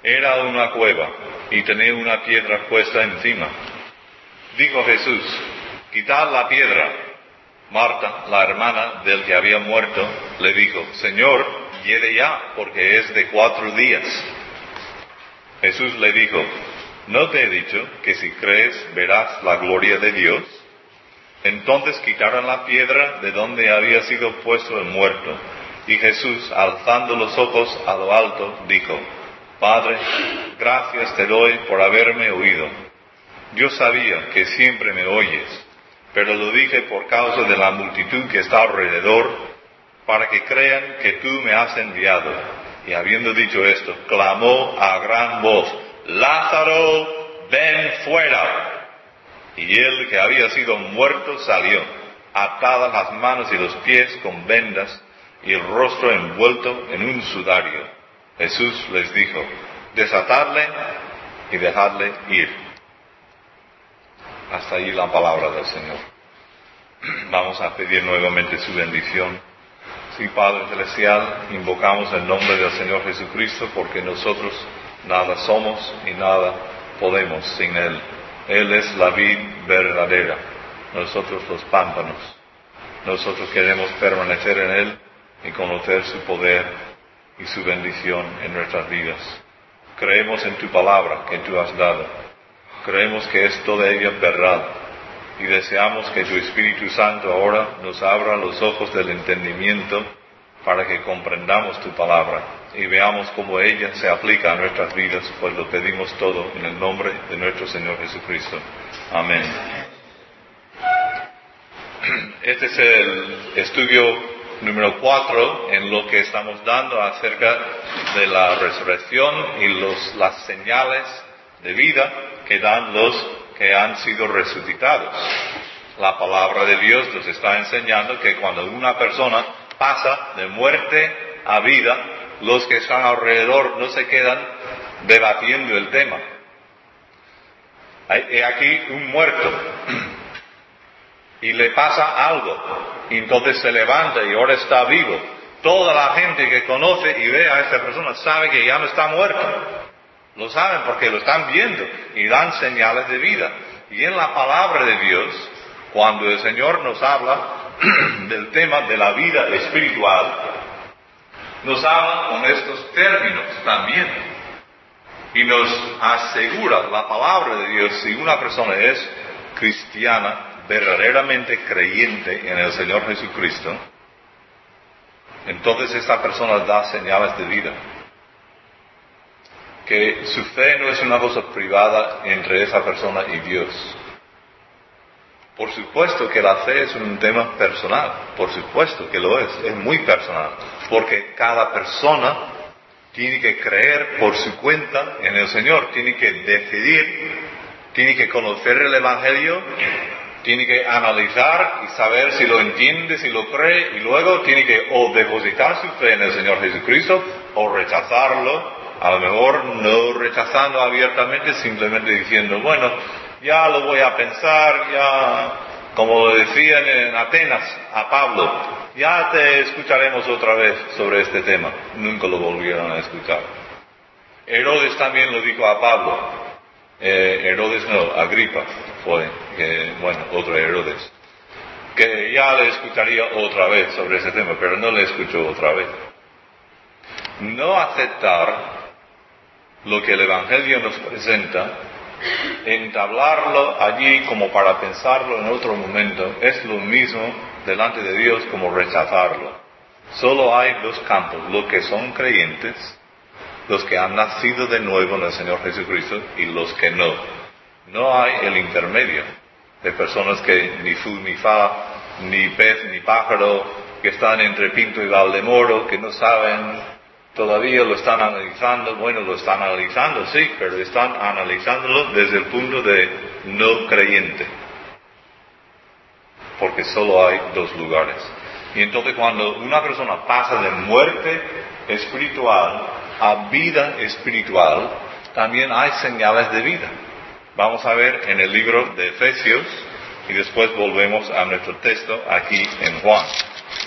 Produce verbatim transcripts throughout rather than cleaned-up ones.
Era una cueva y tenía una piedra puesta encima. Dijo Jesús: quitad la piedra. Marta, la hermana del que había muerto, le dijo: Señor, hiede ya, porque es de cuatro días. Jesús le dijo: ¿no te he dicho que si crees verás la gloria de Dios? Entonces quitaron la piedra de donde había sido puesto el muerto. Y Jesús, alzando los ojos a lo alto, dijo: Padre, gracias te doy por haberme oído. Yo sabía que siempre me oyes, pero lo dije por causa de la multitud que está alrededor, para que crean que tú me has enviado. Y habiendo dicho esto, clamó a gran voz: Lázaro, ven fuera. Y él que había sido muerto salió, atadas las manos y los pies con vendas, y el rostro envuelto en un sudario. Jesús les dijo: desatadle y dejadle ir. Hasta ahí la palabra del Señor. Vamos a pedir nuevamente su bendición. Sí, Padre Celestial, invocamos el nombre del Señor Jesucristo, porque nosotros nada somos y nada podemos sin Él. Él es la vid verdadera, nosotros los pámpanos. Nosotros queremos permanecer en Él y conocer su poder y su bendición en nuestras vidas. Creemos en tu palabra que tú has dado. Creemos que es toda ella verdad. Y deseamos que tu Espíritu Santo ahora nos abra los ojos del entendimiento para que comprendamos tu palabra y veamos cómo ella se aplica a nuestras vidas, pues lo pedimos todo en el nombre de nuestro Señor Jesucristo. Amén. Este es el estudio número cuatro en lo que estamos dando acerca de la resurrección y los, las señales de vida que dan los que han sido resucitados. La palabra de Dios nos está enseñando que cuando una persona pasa de muerte a vida, los que están alrededor no se quedan debatiendo el tema. Hay aquí un muerto y le pasa algo, y entonces se levanta y ahora está vivo. Toda la gente que conoce y ve a esta persona sabe que ya no está muerto. Lo saben porque lo están viendo y dan señales de vida. Y en la palabra de Dios, cuando el Señor nos habla del tema de la vida espiritual, nos habla con estos términos también. Y nos asegura la palabra de Dios, si una persona es cristiana, verdaderamente creyente en el Señor Jesucristo, entonces esta persona da señales de vida. Que su fe no es una cosa privada entre esa persona y Dios. Por supuesto que la fe es un tema personal, por supuesto que lo es, es muy personal, porque cada persona tiene que creer por su cuenta en el Señor, tiene que decidir, tiene que conocer el Evangelio, tiene que analizar y saber si lo entiende, si lo cree, y luego tiene que o depositar su fe en el Señor Jesucristo o rechazarlo. A lo mejor no rechazando abiertamente, simplemente diciendo, bueno, ya lo voy a pensar, ya, como decían en Atenas a Pablo, ya te escucharemos otra vez sobre este tema. Nunca lo volvieron a escuchar. Herodes también lo dijo a Pablo. Eh, Herodes no, Agripa fue, que, bueno, otro Herodes, que ya le escucharía otra vez sobre ese tema, pero no le escuchó otra vez. No aceptar lo que el Evangelio nos presenta, entablarlo allí como para pensarlo en otro momento, es lo mismo delante de Dios como rechazarlo. Solo hay dos campos, los que son creyentes, los que han nacido de nuevo en el Señor Jesucristo, y los que no. No hay el intermedio de personas que ni fu ni fa, ni pez ni pájaro, que están entre Pinto y Valdemoro, que no saben. Todavía lo están analizando, bueno, lo están analizando, sí, pero están analizándolo desde el punto de no creyente. Porque solo hay dos lugares. Y entonces cuando una persona pasa de muerte espiritual a vida espiritual, también hay señales de vida. Vamos a ver en el libro de Efesios, y después volvemos a nuestro texto aquí en Juan.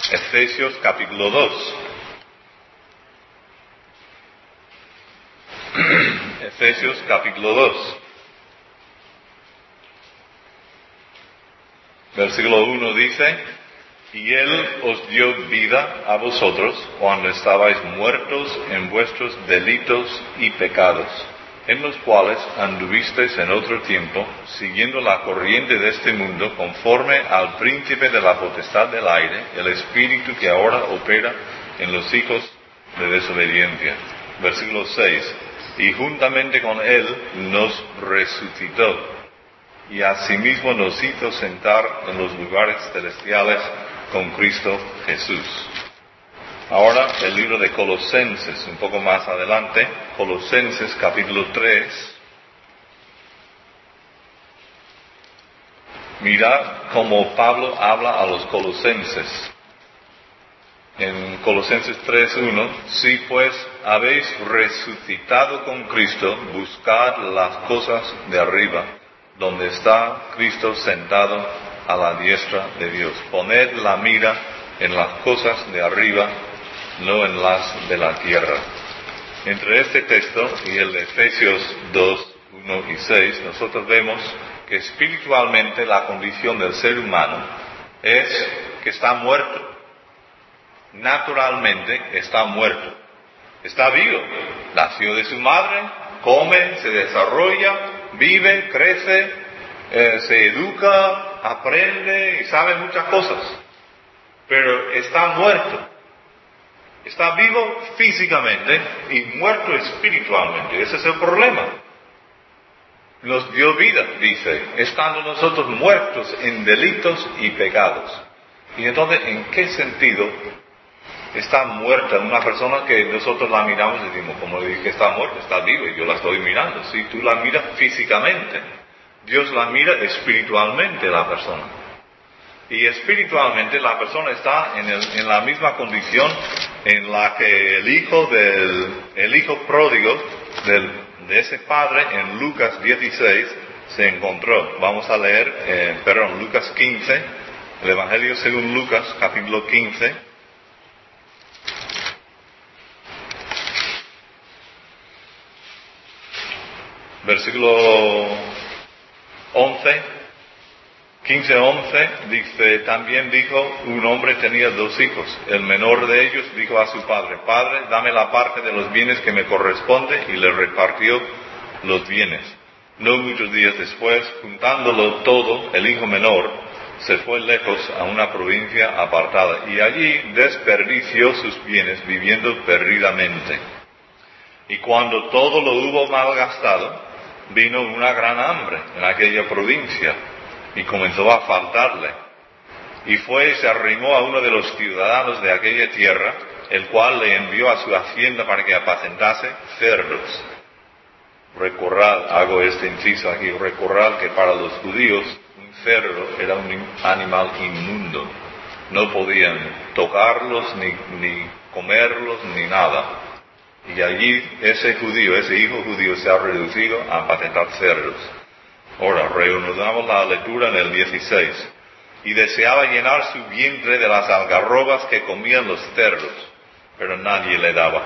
Efesios capítulo dos. Efesios capítulo dos. Versículo uno dice, y Él os dio vida a vosotros cuando estabais muertos en vuestros delitos y pecados, en los cuales anduvisteis en otro tiempo, siguiendo la corriente de este mundo, conforme al príncipe de la potestad del aire, el espíritu que ahora opera en los hijos de desobediencia. Versículo seis, y juntamente con Él nos resucitó, y asimismo nos hizo sentar en los lugares celestiales con Cristo Jesús. Ahora el libro de Colosenses, un poco más adelante, Colosenses capítulo tres. Mirad cómo Pablo habla a los colosenses. En Colosenses tres uno, si pues habéis resucitado con Cristo, buscad las cosas de arriba, donde está Cristo sentado a la diestra de Dios. Poned la mira en las cosas de arriba, no en las de la tierra. Entre este texto y el de Efesios dos, uno y seis, nosotros vemos que espiritualmente la condición del ser humano es que está muerto. Naturalmente está muerto. Está vivo. Nació de su madre, come, se desarrolla, vive, crece, eh, se educa, aprende y sabe muchas cosas. Pero está muerto. Está vivo físicamente y muerto espiritualmente. Ese es el problema. Nos dio vida, dice, estando nosotros muertos en delitos y pecados. Y entonces, ¿en qué sentido está muerta una persona que nosotros la miramos y decimos, como le dije que está muerta, está viva y yo la estoy mirando? Si tú la miras físicamente, Dios la mira espiritualmente la persona. Y espiritualmente la persona está en, el, en la misma condición en la que el hijo del el hijo pródigo del, de ese padre en Lucas dieciséis se encontró. Vamos a leer, eh, perdón, Lucas quince, el Evangelio según Lucas, capítulo quince. Versículo once, quince once, dice, también dijo, un hombre tenía dos hijos. El menor de ellos dijo a su padre, Padre, dame la parte de los bienes que me corresponde, y le repartió los bienes. No muchos días después, juntándolo todo, el hijo menor se fue lejos a una provincia apartada, y allí desperdició sus bienes viviendo perdidamente. Y cuando todo lo hubo malgastado, vino una gran hambre en aquella provincia y comenzó a faltarle. Y fue y se arrimó a uno de los ciudadanos de aquella tierra, el cual le envió a su hacienda para que apacentase cerdos. Recordad, hago este inciso aquí, recordad que para los judíos un cerdo era un animal inmundo. No podían tocarlos, ni, ni comerlos, ni nada. Y allí ese judío, ese hijo judío se ha reducido a apacentar cerdos. Ahora, reanudamos la lectura en el dieciséis. Y deseaba llenar su vientre de las algarrobas que comían los cerdos, pero nadie le daba.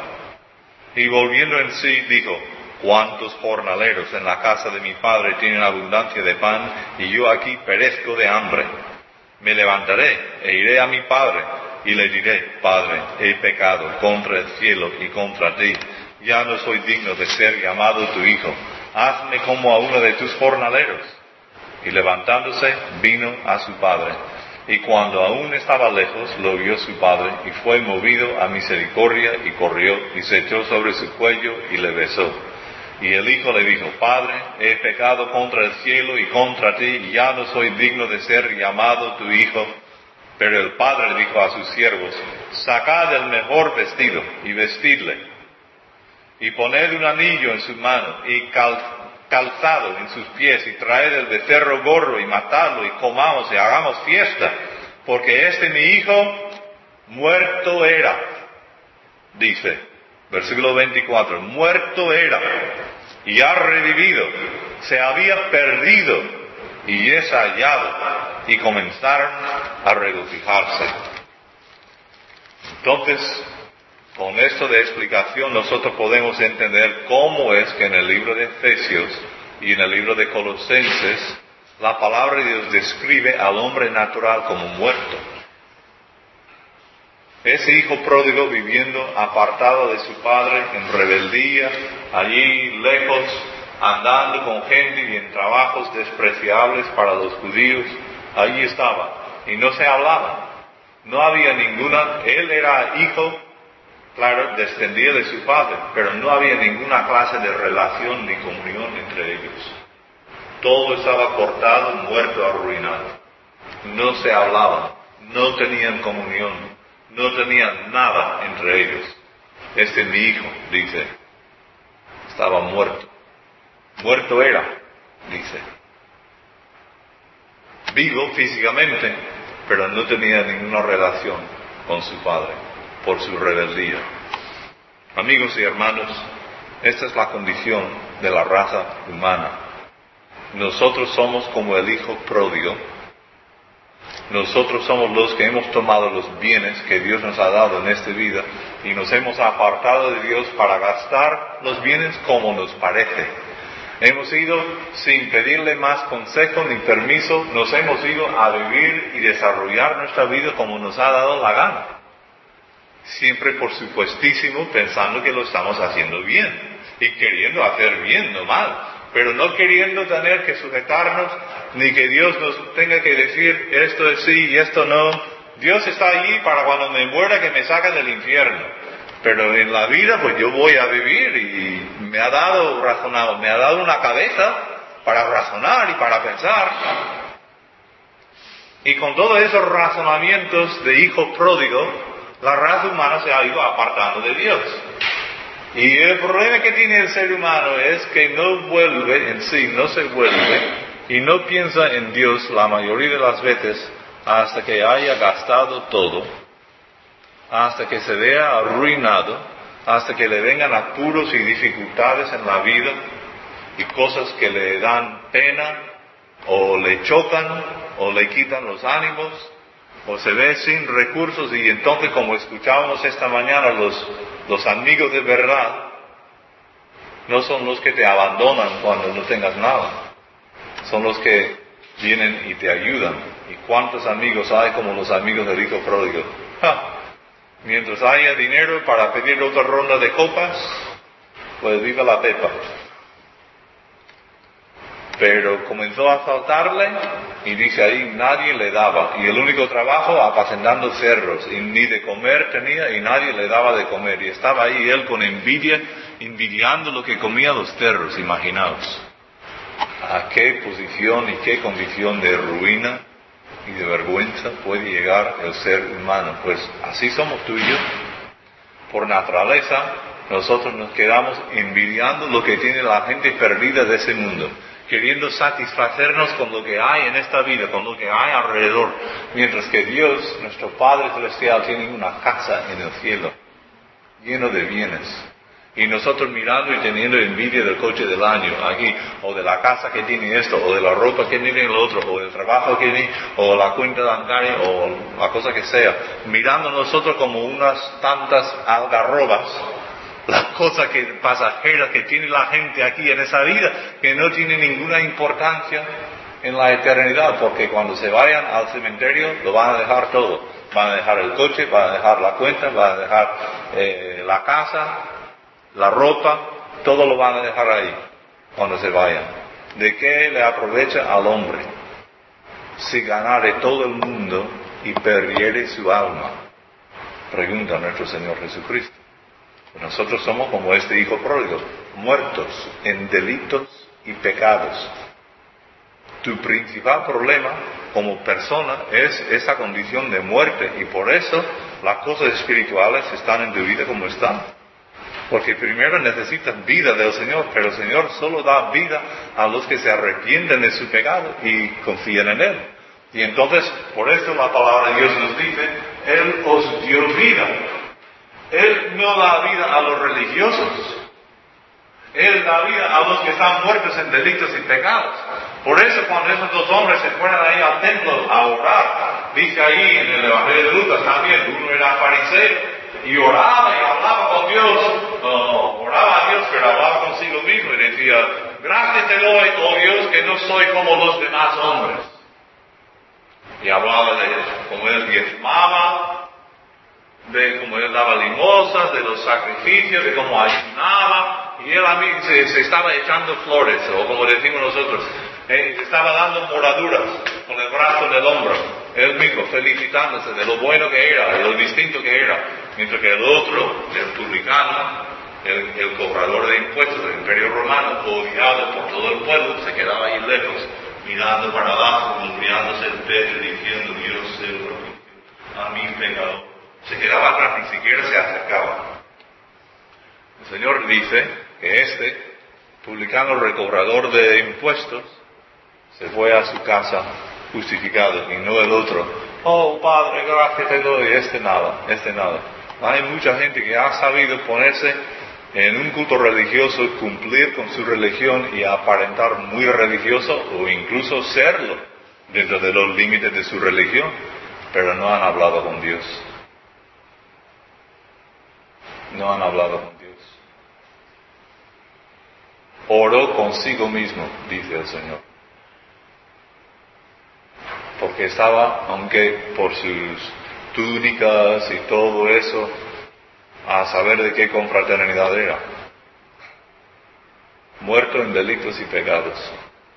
Y volviendo en sí, dijo, ¿cuántos jornaleros en la casa de mi padre tienen abundancia de pan, y yo aquí perezco de hambre? Me levantaré e iré a mi padre, y le diré, Padre, he pecado contra el cielo y contra ti, ya no soy digno de ser llamado tu hijo, hazme como a uno de tus jornaleros. Y levantándose, vino a su padre. Y cuando aún estaba lejos, lo vio su padre, y fue movido a misericordia, y corrió, y se echó sobre su cuello, y le besó. Y el hijo le dijo, Padre, he pecado contra el cielo y contra ti, y ya no soy digno de ser llamado tu hijo. Pero el padre dijo a sus siervos, sacad el mejor vestido, y vestidle, y poned un anillo en su mano, y cal, calzado en sus pies, y traed el becerro gordo, y matadlo, y comamos, y hagamos fiesta, porque este mi hijo muerto era, dice, versículo veinticuatro, muerto era, y ha revivido, se había perdido, y es hallado, y comenzaron a regocijarse. Entonces, Con esto de explicación nosotros podemos entender cómo es que en el libro de Efesios y en el libro de Colosenses la palabra de Dios describe al hombre natural como muerto. Ese hijo pródigo viviendo apartado de su padre en rebeldía, allí lejos, andando con gente y en trabajos despreciables para los judíos, allí estaba y no se hablaba. No había ninguna, él era hijo, claro, descendía de su padre, pero no había ninguna clase de relación ni comunión entre ellos. Todo estaba cortado, muerto, arruinado. No se hablaban, no tenían comunión, no tenían nada entre ellos. Este es mi hijo, dice, estaba muerto. Muerto era, dice. Vivo físicamente, pero no tenía ninguna relación con su padre por su rebeldía. Amigos y hermanos, esta es la condición de la raza humana. Nosotros somos como el hijo pródigo. Nosotros somos los que hemos tomado los bienes que Dios nos ha dado en esta vida y nos hemos apartado de Dios para gastar los bienes como nos parece. Hemos ido sin pedirle más consejo ni permiso, nos hemos ido a vivir y desarrollar nuestra vida como nos ha dado la gana. Siempre por supuestísimo pensando que lo estamos haciendo bien y queriendo hacer bien, no mal. Pero no queriendo tener que sujetarnos, ni que Dios nos tenga que decir esto es sí y esto no. Dios está allí para cuando me muera que me saque del infierno. Pero en la vida pues yo voy a vivir y me ha dado razonado, me ha dado una cabeza para razonar y para pensar. Y con todos esos razonamientos de hijo pródigo, la raza humana se ha ido apartando de Dios. Y el problema que tiene el ser humano es que no vuelve en sí, no se vuelve y no piensa en Dios la mayoría de las veces hasta que haya gastado todo, hasta que se vea arruinado, hasta que le vengan apuros y dificultades en la vida y cosas que le dan pena o le chocan o le quitan los ánimos o se ve sin recursos y entonces, como escuchábamos esta mañana, los, los amigos de verdad no son los que te abandonan cuando no tengas nada, son los que vienen y te ayudan. ¿Y cuántos amigos hay como los amigos del hijo pródigo? ¡Ja! Mientras haya dinero para pedir otra ronda de copas, pues viva la pepa. Pero comenzó a faltarle y dice ahí nadie le daba. Y el único trabajo apacentando cerros. Y ni de comer tenía y nadie le daba de comer. Y estaba ahí él con envidia, envidiando lo que comían los cerros, imaginaos. ¿A qué posición y qué condición de ruina y de vergüenza puede llegar el ser humano? Pues así somos tú y yo. Por naturaleza, nosotros nos quedamos envidiando lo que tiene la gente perdida de ese mundo, queriendo satisfacernos con lo que hay en esta vida, con lo que hay alrededor, mientras que Dios, nuestro Padre Celestial, tiene una casa en el cielo, lleno de bienes. Y nosotros mirando y teniendo envidia del coche del año aquí, o de la casa que tiene esto, o de la ropa que tiene el otro, o del trabajo que tiene, o la cuenta bancaria, o la cosa que sea, mirando nosotros como unas tantas algarrobas, las cosas que pasajeras que tiene la gente aquí en esa vida, que no tiene ninguna importancia en la eternidad, porque cuando se vayan al cementerio lo van a dejar todo. Van a dejar el coche, van a dejar la cuenta, van a dejar eh, la casa, la ropa, todo lo van a dejar ahí cuando se vayan. ¿De qué le aprovecha al hombre si ganare todo el mundo y perdiere su alma? Pregunta nuestro Señor Jesucristo. Nosotros somos como este hijo pródigo, muertos en delitos y pecados. Tu principal problema como persona es esa condición de muerte y por eso las cosas espirituales están en tu vida como están. Porque primero necesitas vida del Señor, pero el Señor solo da vida a los que se arrepienten de su pecado y confían en Él. Y entonces, por eso la palabra de Dios nos dice, Él os dio vida. Él no da vida a los religiosos. Él da vida a los que están muertos en delitos y pecados. Por eso cuando esos dos hombres se fueron ahí al templo a orar, dice ahí en el Evangelio de Lucas también, uno era fariseo y oraba y hablaba con Dios, uh, oraba a Dios, pero hablaba consigo mismo y decía, gracias te doy, oh Dios, que no soy como los demás hombres. Y hablaba de cómo él diezmaba, de cómo él daba limosnas, de los sacrificios, de cómo ayunaba, y él a mí se, se estaba echando flores, o como decimos nosotros, eh, se estaba dando moraduras con el brazo en el hombro, él mismo felicitándose de lo bueno que era, de lo distinto que era, mientras que el otro, el publicano, el, el cobrador de impuestos del Imperio Romano, odiado por todo el pueblo, se quedaba ahí lejos, mirando para abajo, golpeándose el pecho, diciendo, Dios se lo a mi pecador. Se quedaba atrás, ni siquiera se acercaba. El Señor dice que este publicano recobrador de impuestos se fue a su casa justificado y no el otro. Oh Padre, gracias te doy. Este nada, este nada. Hay mucha gente que ha sabido ponerse en un culto religioso, cumplir con su religión y aparentar muy religioso o incluso serlo dentro de los límites de su religión, pero no han hablado con Dios. No han hablado con Dios. Oró consigo mismo, dice el Señor. Porque estaba, aunque por sus túnicas y todo eso, a saber de qué confraternidad era, muerto en delitos y pecados.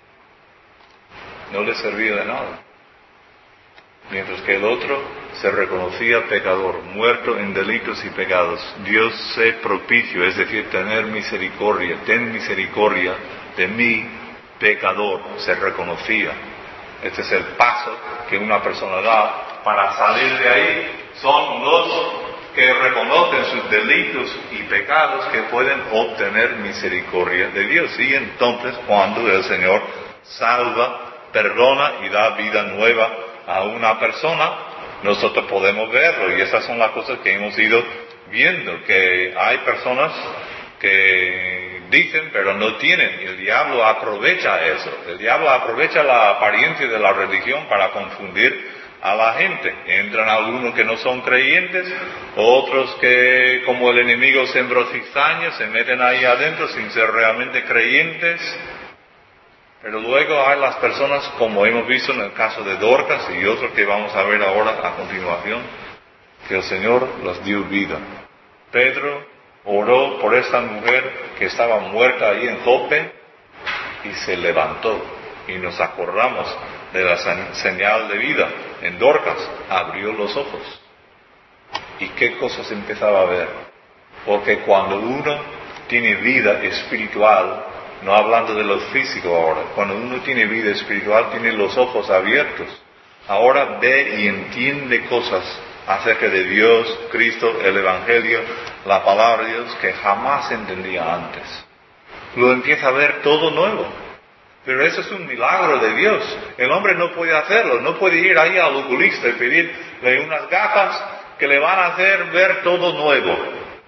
No le servía de nada. Mientras que el otro se reconocía pecador, muerto en delitos y pecados. Dios sé propicio, es decir, tener misericordia, ten misericordia de mí, pecador, se reconocía. Este es el paso que una persona da para salir de ahí. Son los que reconocen sus delitos y pecados que pueden obtener misericordia de Dios. Y entonces cuando el Señor salva, perdona y da vida nueva a una persona, nosotros podemos verlo. Y esas son las cosas que hemos ido viendo, que hay personas que dicen pero no tienen, y el diablo aprovecha eso. El diablo aprovecha la apariencia de la religión para confundir a la gente. Entran algunos que no son creyentes, otros que, como el enemigo sembró cizaña, se meten ahí adentro sin ser realmente creyentes. Pero luego hay las personas, como hemos visto en el caso de Dorcas y otros que vamos a ver ahora a continuación, que el Señor los dio vida. Pedro oró por esta mujer que estaba muerta ahí en Jope y se levantó. Y nos acordamos de la señal de vida. En Dorcas abrió los ojos. ¿Y qué cosas empezaba a ver? Porque cuando uno tiene vida espiritual, no hablando de lo físico ahora, cuando uno tiene vida espiritual, tiene los ojos abiertos. Ahora ve y entiende cosas acerca de Dios, Cristo, el Evangelio, la palabra de Dios que jamás entendía antes. Lo empieza a ver todo nuevo. Pero eso es un milagro de Dios. El hombre no puede hacerlo, no puede ir ahí al oculista y pedirle unas gafas que le van a hacer ver todo nuevo.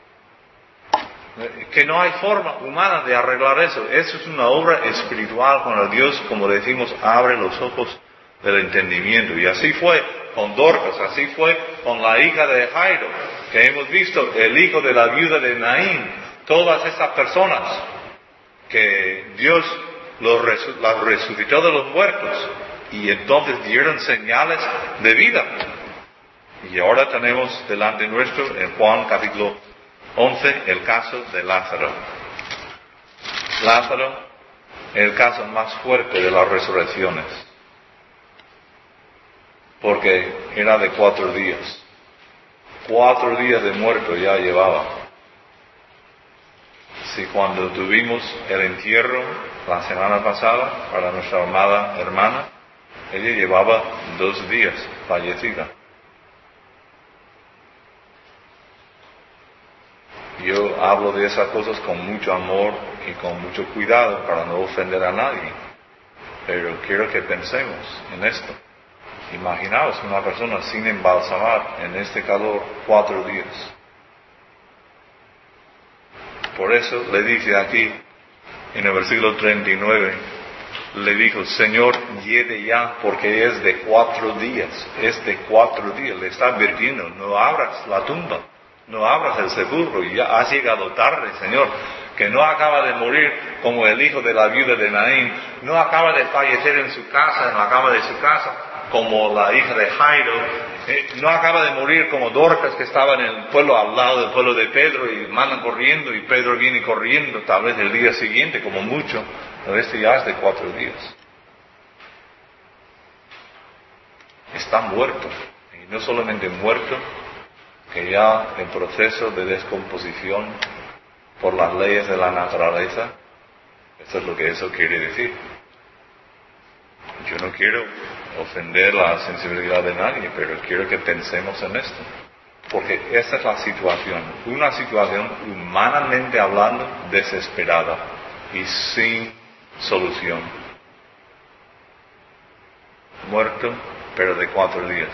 Que no hay forma humana de arreglar eso. Eso es una obra espiritual cuando Dios, como decimos, abre los ojos del entendimiento. Y así fue con Dorcas, así fue con la hija de Jairo, que hemos visto, el hijo de la viuda de Naín. Todas esas personas que Dios los resu- las resucitó de los muertos y entonces dieron señales de vida. Y ahora tenemos delante nuestro, en Juan capítulo once, el caso de Lázaro. Lázaro, el caso más fuerte de las resurrecciones, porque era de cuatro días. Cuatro días de muerto ya llevaba. Si cuando tuvimos el entierro la semana pasada para nuestra amada hermana, ella llevaba dos días fallecida. Yo hablo de esas cosas con mucho amor y con mucho cuidado para no ofender a nadie. Pero quiero que pensemos en esto. Imaginaos una persona sin embalsamar en este calor cuatro días. Por eso le dice aquí, en el versículo treinta y nueve, le dijo, Señor, llegue ya, porque es de cuatro días, es de cuatro días. Le está advirtiendo, no abras la tumba, No abras el sepulcro, y ya has llegado tarde, Señor, que no acaba de morir como el hijo de la viuda de Naín, no acaba de fallecer en su casa, en la cama de su casa, como la hija de Jairo, eh, no acaba de morir como Dorcas, que estaba en el pueblo al lado del pueblo de Pedro, y mandan corriendo, y Pedro viene corriendo, tal vez el día siguiente, como mucho, pero este ya es de cuatro días. Está muerto, y no solamente muerto, que ya en proceso de descomposición por las leyes de la naturaleza. Eso es lo que eso quiere decir. Yo no quiero ofender la sensibilidad de nadie, pero quiero que pensemos en esto, porque esa es la situación, una situación humanamente hablando desesperada y sin solución. Muerto, pero de cuatro días.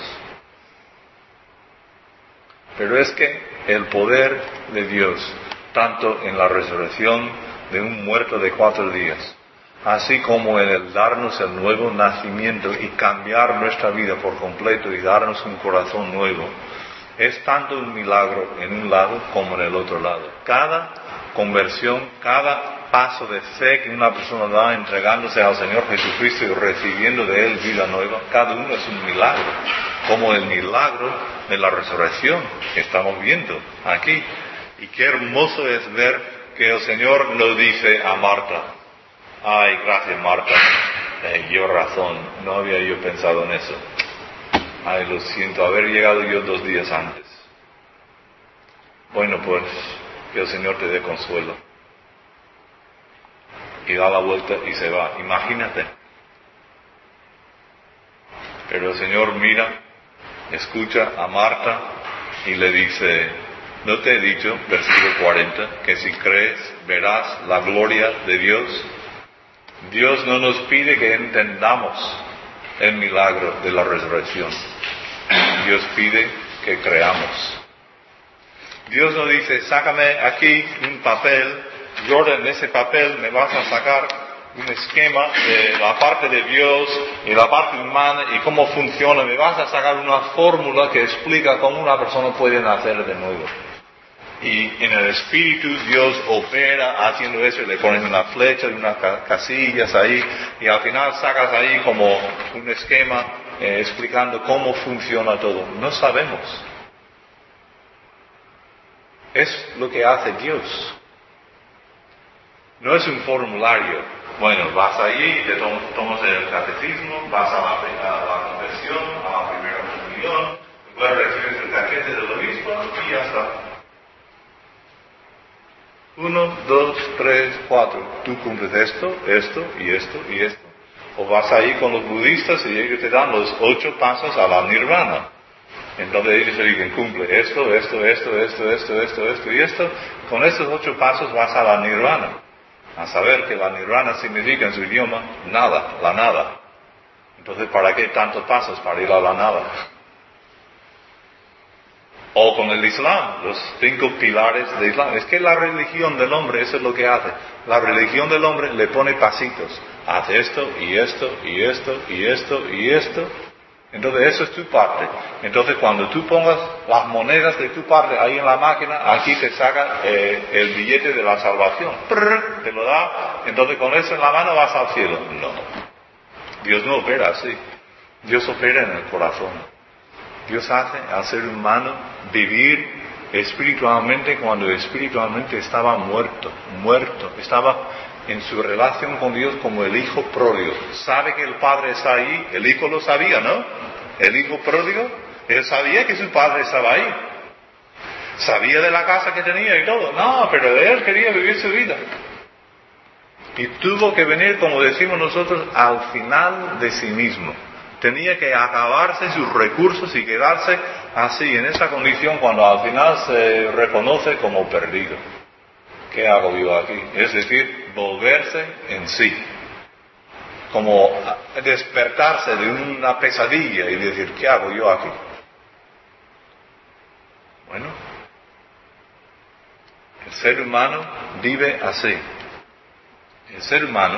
Pero es que el poder de Dios, tanto en la resurrección de un muerto de cuatro días, así como en el darnos el nuevo nacimiento y cambiar nuestra vida por completo y darnos un corazón nuevo, es tanto un milagro en un lado como en el otro lado. Cada conversión, cada paso de fe que una persona da entregándose al Señor Jesucristo y recibiendo de Él vida nueva, cada uno es un milagro, como el milagro de la resurrección que estamos viendo aquí. Y qué hermoso es ver que el Señor nos dice a Marta: ay, gracias Marta, eh, yo razón, no había yo pensado en eso. Ay, lo siento, haber llegado yo dos días antes. Bueno, pues, que el Señor te dé consuelo. Y da la vuelta y se va. Imagínate. Pero el Señor mira, escucha a Marta y le dice: ¿no te he dicho, versículo cuarenta, que si crees verás la gloria de Dios? Dios no nos pide que entendamos el milagro de la resurrección. Dios pide que creamos. Dios no dice: sácame aquí un papel, Jordan, en ese papel me vas a sacar un esquema de la parte de Dios y la parte humana y cómo funciona, me vas a sacar una fórmula que explica cómo una persona puede nacer de nuevo. Y en el Espíritu Dios opera haciendo eso, y le pones una flecha y unas casillas ahí, y al final sacas ahí como un esquema eh, explicando cómo funciona todo. No sabemos. Es lo que hace Dios. No es un formulario. Bueno, vas allí, te tomas el catecismo, vas a la, a la confesión, a la primera comunión, después recibes el caquete del obispo y ya está. Uno, dos, tres, cuatro. Tú cumples esto, esto y esto y esto. O vas ahí con los budistas y ellos te dan los ocho pasos a la nirvana. Entonces ellos te dicen: cumple esto, esto, esto, esto, esto, esto, esto y esto. Con estos ocho pasos vas a la nirvana. A saber que la nirvana significa en su idioma nada, la nada. Entonces, ¿para qué tantos pasos para ir a la nada? O con el Islam, los cinco pilares de Islam. Es que la religión del hombre, eso es lo que hace. La religión del hombre le pone pasitos. Hace esto, y esto, y esto, y esto, y esto. Entonces, eso es tu parte. Entonces, cuando tú pongas las monedas de tu parte ahí en la máquina, aquí te saca eh, el billete de la salvación. Prr, te lo da. Entonces, con eso en la mano vas al cielo. No. Dios no opera así. Dios opera en el corazón. Dios hace al ser humano vivir espiritualmente cuando espiritualmente estaba muerto, muerto. Estaba en su relación con Dios como el hijo pródigo. Sabe que el padre está ahí, el hijo lo sabía, ¿no? El hijo pródigo, él sabía que su padre estaba ahí. Sabía de la casa que tenía y todo. No, pero él quería vivir su vida. Y tuvo que venir, como decimos nosotros, al final de sí mismo. Tenía que acabarse sus recursos y quedarse así, en esa condición, cuando al final se reconoce como perdido. ¿Qué hago yo aquí? Es decir, volverse en sí. Como despertarse de una pesadilla y decir: ¿qué hago yo aquí? Bueno, el ser humano vive así. El ser humano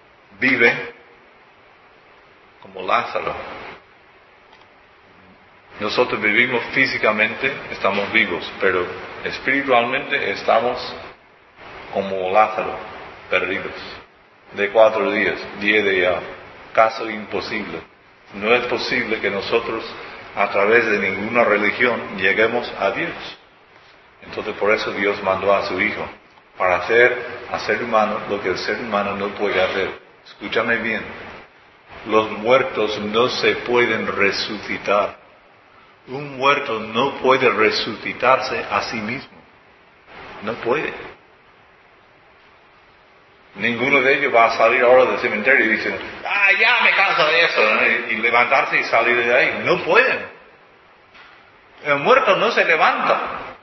vive como Lázaro. Nosotros vivimos físicamente, estamos vivos, pero espiritualmente estamos como Lázaro, perdidos. De cuatro días, diez de ya, caso imposible. No es posible que nosotros, a través de ninguna religión, lleguemos a Dios. Entonces por eso Dios mandó a su Hijo, para hacer al ser humano lo que el ser humano no puede hacer. Escúchame bien, los muertos no se pueden resucitar. Un muerto no puede resucitarse a sí mismo. No puede. Ninguno de ellos va a salir ahora del cementerio y decir, ah, ya me canso de eso, ¿no? y levantarse y salir de ahí. No pueden. El muerto no se levanta.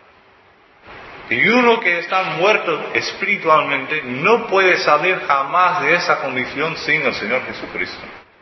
Y uno que está muerto espiritualmente no puede salir jamás de esa condición sin el Señor Jesucristo.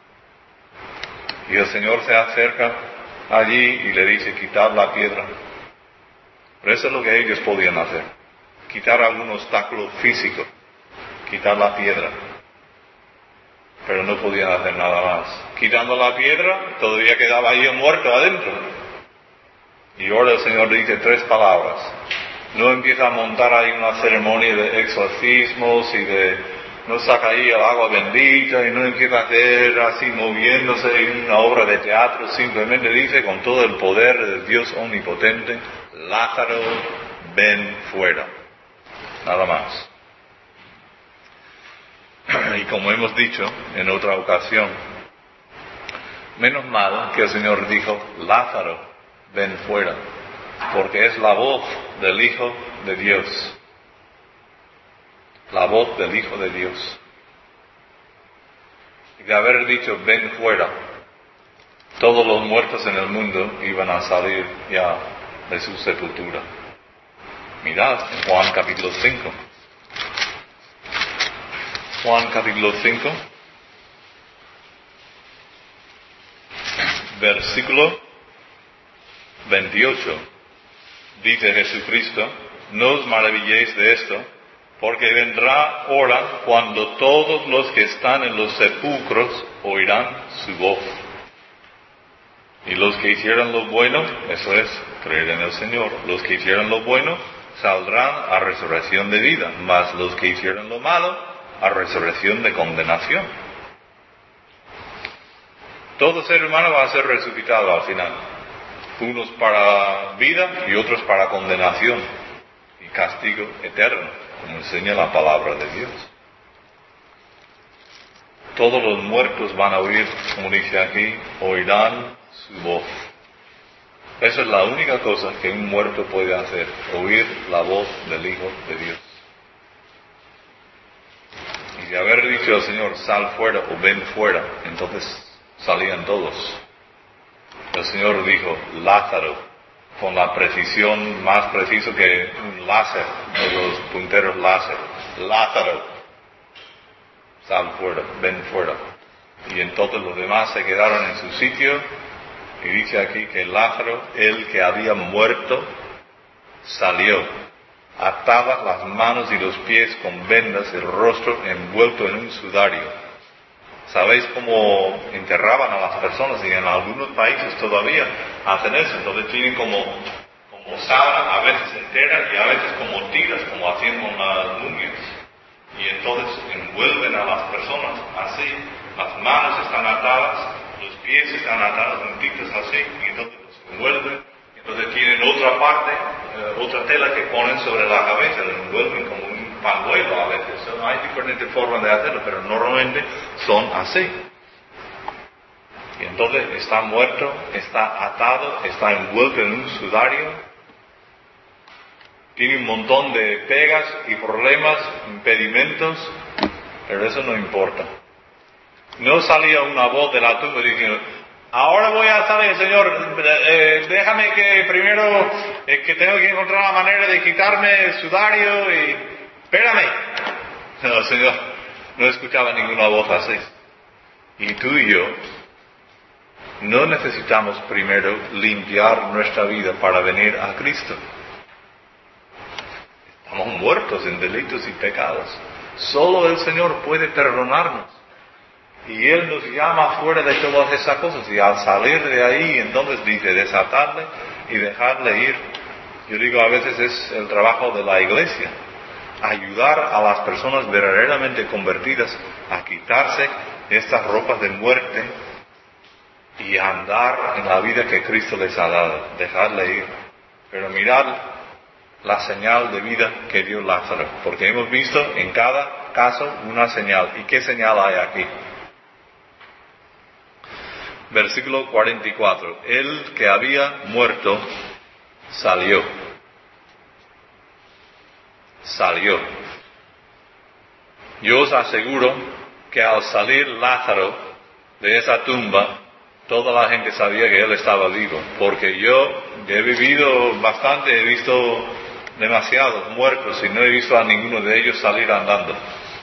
Y el Señor se acerca allí y le dice, quitar la piedra. Pero eso es lo que ellos podían hacer. Quitar algún obstáculo físico. Quitar la piedra. Pero no podían hacer nada más. Quitando la piedra, todavía quedaba ahí el muerto adentro. Y ahora el Señor dice tres palabras. No empieza a montar ahí una ceremonia de exorcismos y de, no saca ahí el agua bendita y no empieza a hacer así moviéndose en una obra de teatro. Simplemente dice con todo el poder del Dios omnipotente, Lázaro, ven fuera. Nada más. Y como hemos dicho en otra ocasión, menos mal que el Señor dijo, Lázaro, ven fuera. Porque es la voz del Hijo de Dios. La voz del Hijo de Dios. Y de haber dicho, ven fuera, todos los muertos en el mundo iban a salir ya de su sepultura. Mirad en Juan capítulo cinco. Juan capítulo cinco. Versículo veintiocho. Dice Jesucristo, no os maravilléis de esto, porque vendrá hora cuando todos los que están en los sepulcros oirán su voz. Y los que hicieron lo bueno, eso es, creer en el Señor, los que hicieron lo bueno saldrán a resurrección de vida, mas los que hicieron lo malo a resurrección de condenación. Todo ser humano va a ser resucitado al final. Unos para vida y otros para condenación y castigo eterno, como enseña la palabra de Dios. Todos los muertos van a oír, como dice aquí, oirán su voz. Esa es la única cosa que un muerto puede hacer, oír la voz del Hijo de Dios. Y de haber dicho al Señor, sal fuera o ven fuera, entonces salían todos. El Señor dijo, Lázaro, con la precisión más preciso que un láser, de los punteros láser. Lázaro, sal fuera, ven fuera. Y entonces los demás se quedaron en su sitio, y dice aquí que Lázaro, el que había muerto, salió, atadas las manos y los pies con vendas, el rostro envuelto en un sudario. ¿Sabéis cómo enterraban a las personas? Y en algunos países todavía hacen eso. Entonces tienen como, como sábana, a veces entera y a veces como tiras, como hacían con las mumias. Y entonces envuelven a las personas así. Las manos están atadas, los pies están atados juntitos así. Y entonces los envuelven. Entonces tienen otra parte, eh, otra tela que ponen sobre la cabeza. Lo envuelven como un pañuelo a veces. So, hay diferentes formas de hacerlo, pero normalmente son así. Y entonces está muerto, está atado, está envuelto en un sudario, tiene un montón de pegas y problemas, impedimentos, pero eso no importa. No salía una voz de la tumba diciendo, ahora voy a salir, Señor, eh, déjame que primero, eh, que tengo que encontrar la manera de quitarme el sudario y espérame. No, el Señor no escuchaba ninguna voz así. Y tú y yo no necesitamos primero limpiar nuestra vida para venir a Cristo. Estamos muertos en delitos y pecados. Solo el Señor puede perdonarnos. Y Él nos llama fuera de todas esas cosas. Y al salir de ahí, entonces dice, desatarle y dejarle ir. Yo digo, a veces es el trabajo de la iglesia. Ayudar a las personas verdaderamente convertidas a quitarse estas ropas de muerte y andar en la vida que Cristo les ha dado. Dejarle ir. Pero mirad la señal de vida que dio Lázaro. Porque hemos visto en cada caso una señal. ¿Y qué señal hay aquí? Versículo cuarenta y cuatro. El que había muerto salió. Salió. Yo os aseguro que al salir Lázaro de esa tumba, toda la gente sabía que él estaba vivo. Porque yo he vivido bastante, he visto demasiados muertos y no he visto a ninguno de ellos salir andando.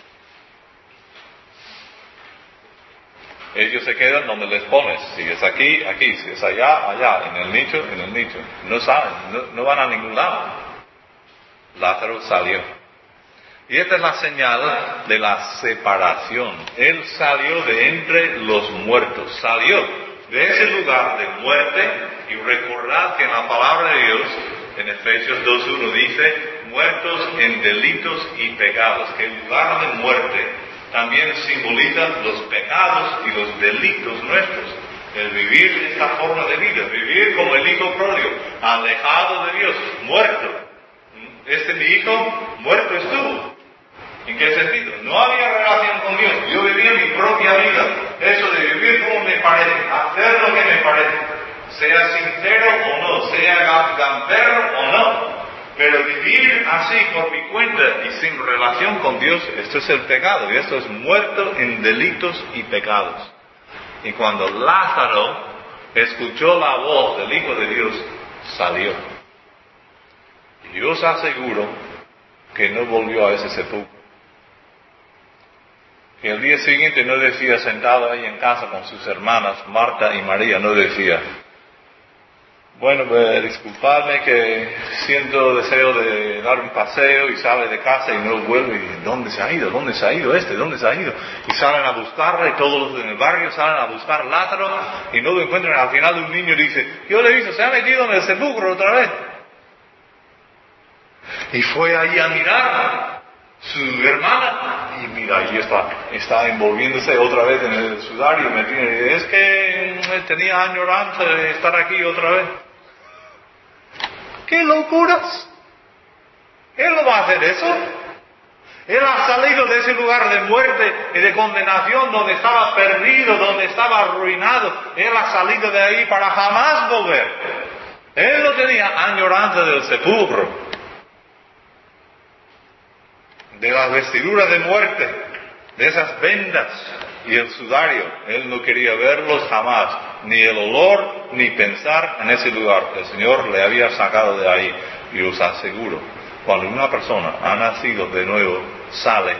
Ellos se quedan donde les pones. Si es aquí, aquí. Si es allá, allá. En el nicho, en el nicho. No salen, no, no van a ningún lado. Lázaro salió. Y esta es la señal de la separación. Él salió de entre los muertos. Salió de ese lugar de muerte. Y recordad que en la palabra de Dios, en Efesios dos uno dice, muertos en delitos y pecados. Que el lugar de muerte también simboliza los pecados y los delitos nuestros. El vivir esta forma de vida, vivir como el hijo pródigo, alejado de Dios, muerto. Este mi hijo, muerto estuvo. ¿En qué sentido? No había relación con Dios. Yo vivía mi propia vida. Eso de vivir como me parece, hacer lo que me parece, sea sincero o no, sea gamberro o no. Pero vivir así por mi cuenta y sin relación con Dios, esto es el pecado, y esto es muerto en delitos y pecados. Y cuando Lázaro escuchó la voz del Hijo de Dios, salió. Y yo os aseguro que no volvió a ese sepulcro. Y el día siguiente no decía, sentado ahí en casa con sus hermanas, Marta y María, no decía, bueno, pues disculpadme que siento deseo de dar un paseo, y sale de casa y no vuelve. ¿Y dónde se ha ido? ¿Dónde se ha ido este? ¿Dónde se ha ido? Y salen a buscarla, y todos los en el barrio salen a buscar a Lázaro y no lo encuentran. Al final un niño dice, yo le he visto, se ha metido en el sepulcro otra vez. Y fue ahí a mirar su hermana, y mira, ahí está, está envolviéndose otra vez en el sudario. Me tiene, es que tenía añoranza de estar aquí otra vez. ¡Qué locuras! Él no va a hacer eso. Él ha salido de ese lugar de muerte y de condenación donde estaba perdido, donde estaba arruinado. Él ha salido de ahí para jamás volver. Él no tenía añoranza del sepulcro, de las vestiduras de muerte, de esas vendas y el sudario. Él no quería verlos jamás, ni el olor, ni pensar en ese lugar. El Señor le había sacado de ahí. Y os aseguro, cuando una persona ha nacido de nuevo, sale,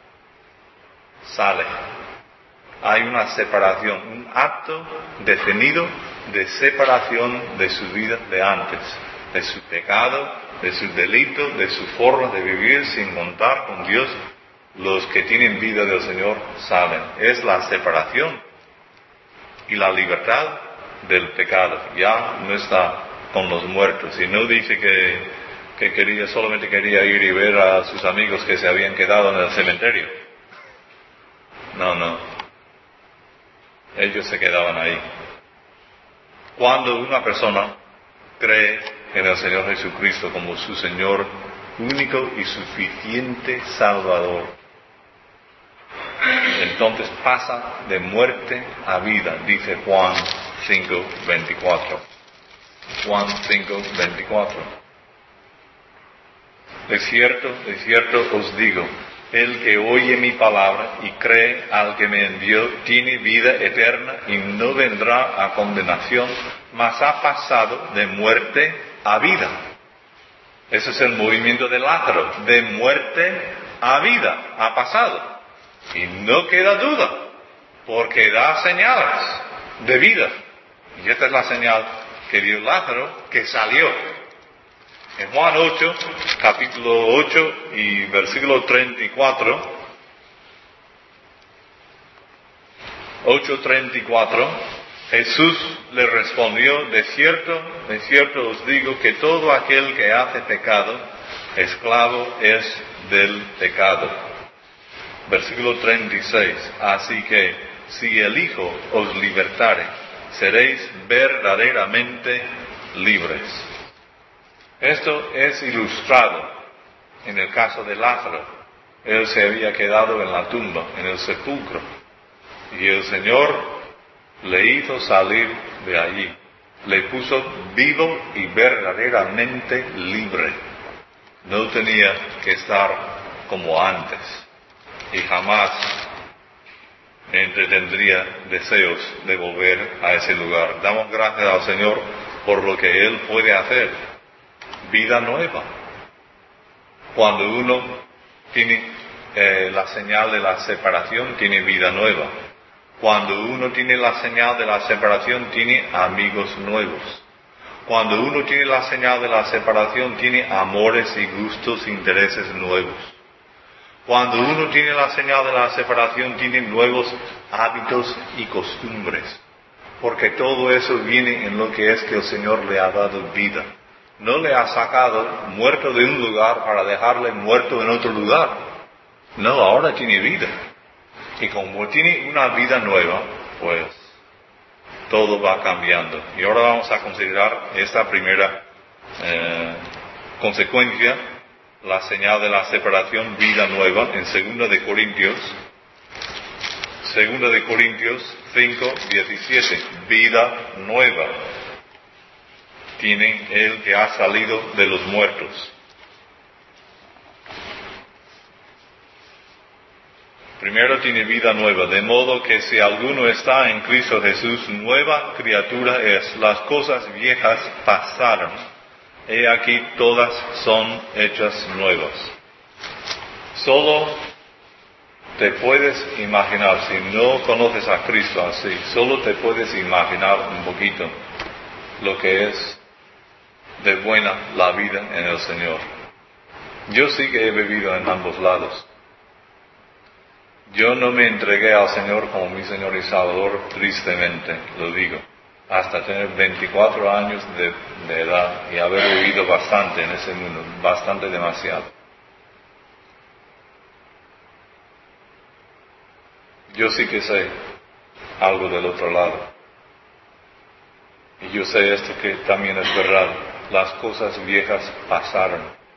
sale. Hay una separación, un acto definido de separación de su vida de antes, de su pecado, de sus delitos, de su forma de vivir sin contar con Dios. Los que tienen vida del Señor salen. Es la separación y la libertad del pecado. Ya no está con los muertos. Y no dice que, que quería, solamente quería ir y ver a sus amigos que se habían quedado en el cementerio. No, no. Ellos se quedaban ahí. Cuando una persona cree en el Señor Jesucristo como su Señor único y suficiente Salvador, entonces pasa de muerte a vida, dice Juan cinco veinticuatro. Juan cinco veinticuatro. De cierto, de cierto os digo, el que oye mi palabra y cree al que me envió tiene vida eterna y no vendrá a condenación, mas ha pasado de muerte a vida. Ese es el movimiento de Lázaro, de muerte a vida, ha pasado. Y no queda duda, porque da señales de vida. Y esta es la señal que dio Lázaro, que salió. En Juan ocho, capítulo ocho y versículo treinta y cuatro, ocho treinta y cuatro, Jesús le respondió, de cierto, de cierto os digo que todo aquel que hace pecado, esclavo es del pecado. Versículo treinta y seis, así que si el Hijo os libertare, seréis verdaderamente libres. Esto es ilustrado en el caso de Lázaro. Él se había quedado en la tumba, en el sepulcro, y el Señor le hizo salir de allí, le puso vivo y verdaderamente libre. No tenía que estar como antes, y jamás entretendría deseos de volver a ese lugar. Damos gracias al Señor por lo que Él puede hacer. Vida nueva. Cuando uno tiene eh, la señal de la separación, tiene vida nueva. Cuando uno tiene la señal de la separación, tiene amigos nuevos. Cuando uno tiene la señal de la separación, tiene amores y gustos, intereses nuevos. Cuando uno tiene la señal de la separación, tiene nuevos hábitos y costumbres. Porque todo eso viene en lo que es que el Señor le ha dado vida. No le ha sacado muerto de un lugar para dejarle muerto en otro lugar. No, ahora tiene vida. Y como tiene una vida nueva, pues todo va cambiando. Y ahora vamos a considerar esta primera eh, consecuencia, la señal de la separación, vida nueva, en segunda de Corintios, segunda de Corintios cinco, diecisiete, vida nueva. Tiene el que ha salido de los muertos. Primero tiene vida nueva, de modo que si alguno está en Cristo Jesús, nueva criatura es. Las cosas viejas pasaron, he aquí todas son hechas nuevas. Solo te puedes imaginar, si no conoces a Cristo así, solo te puedes imaginar un poquito lo que es de buena la vida en el Señor. Yo sí que he vivido en ambos lados. Yo no me entregué al Señor como mi Señor y Salvador, tristemente, lo digo, hasta tener veinticuatro años de, de edad y haber vivido bastante en ese mundo, bastante demasiado. Yo sí que sé algo del otro lado. Y yo sé esto que también es verdad. Las cosas viejas pasaron.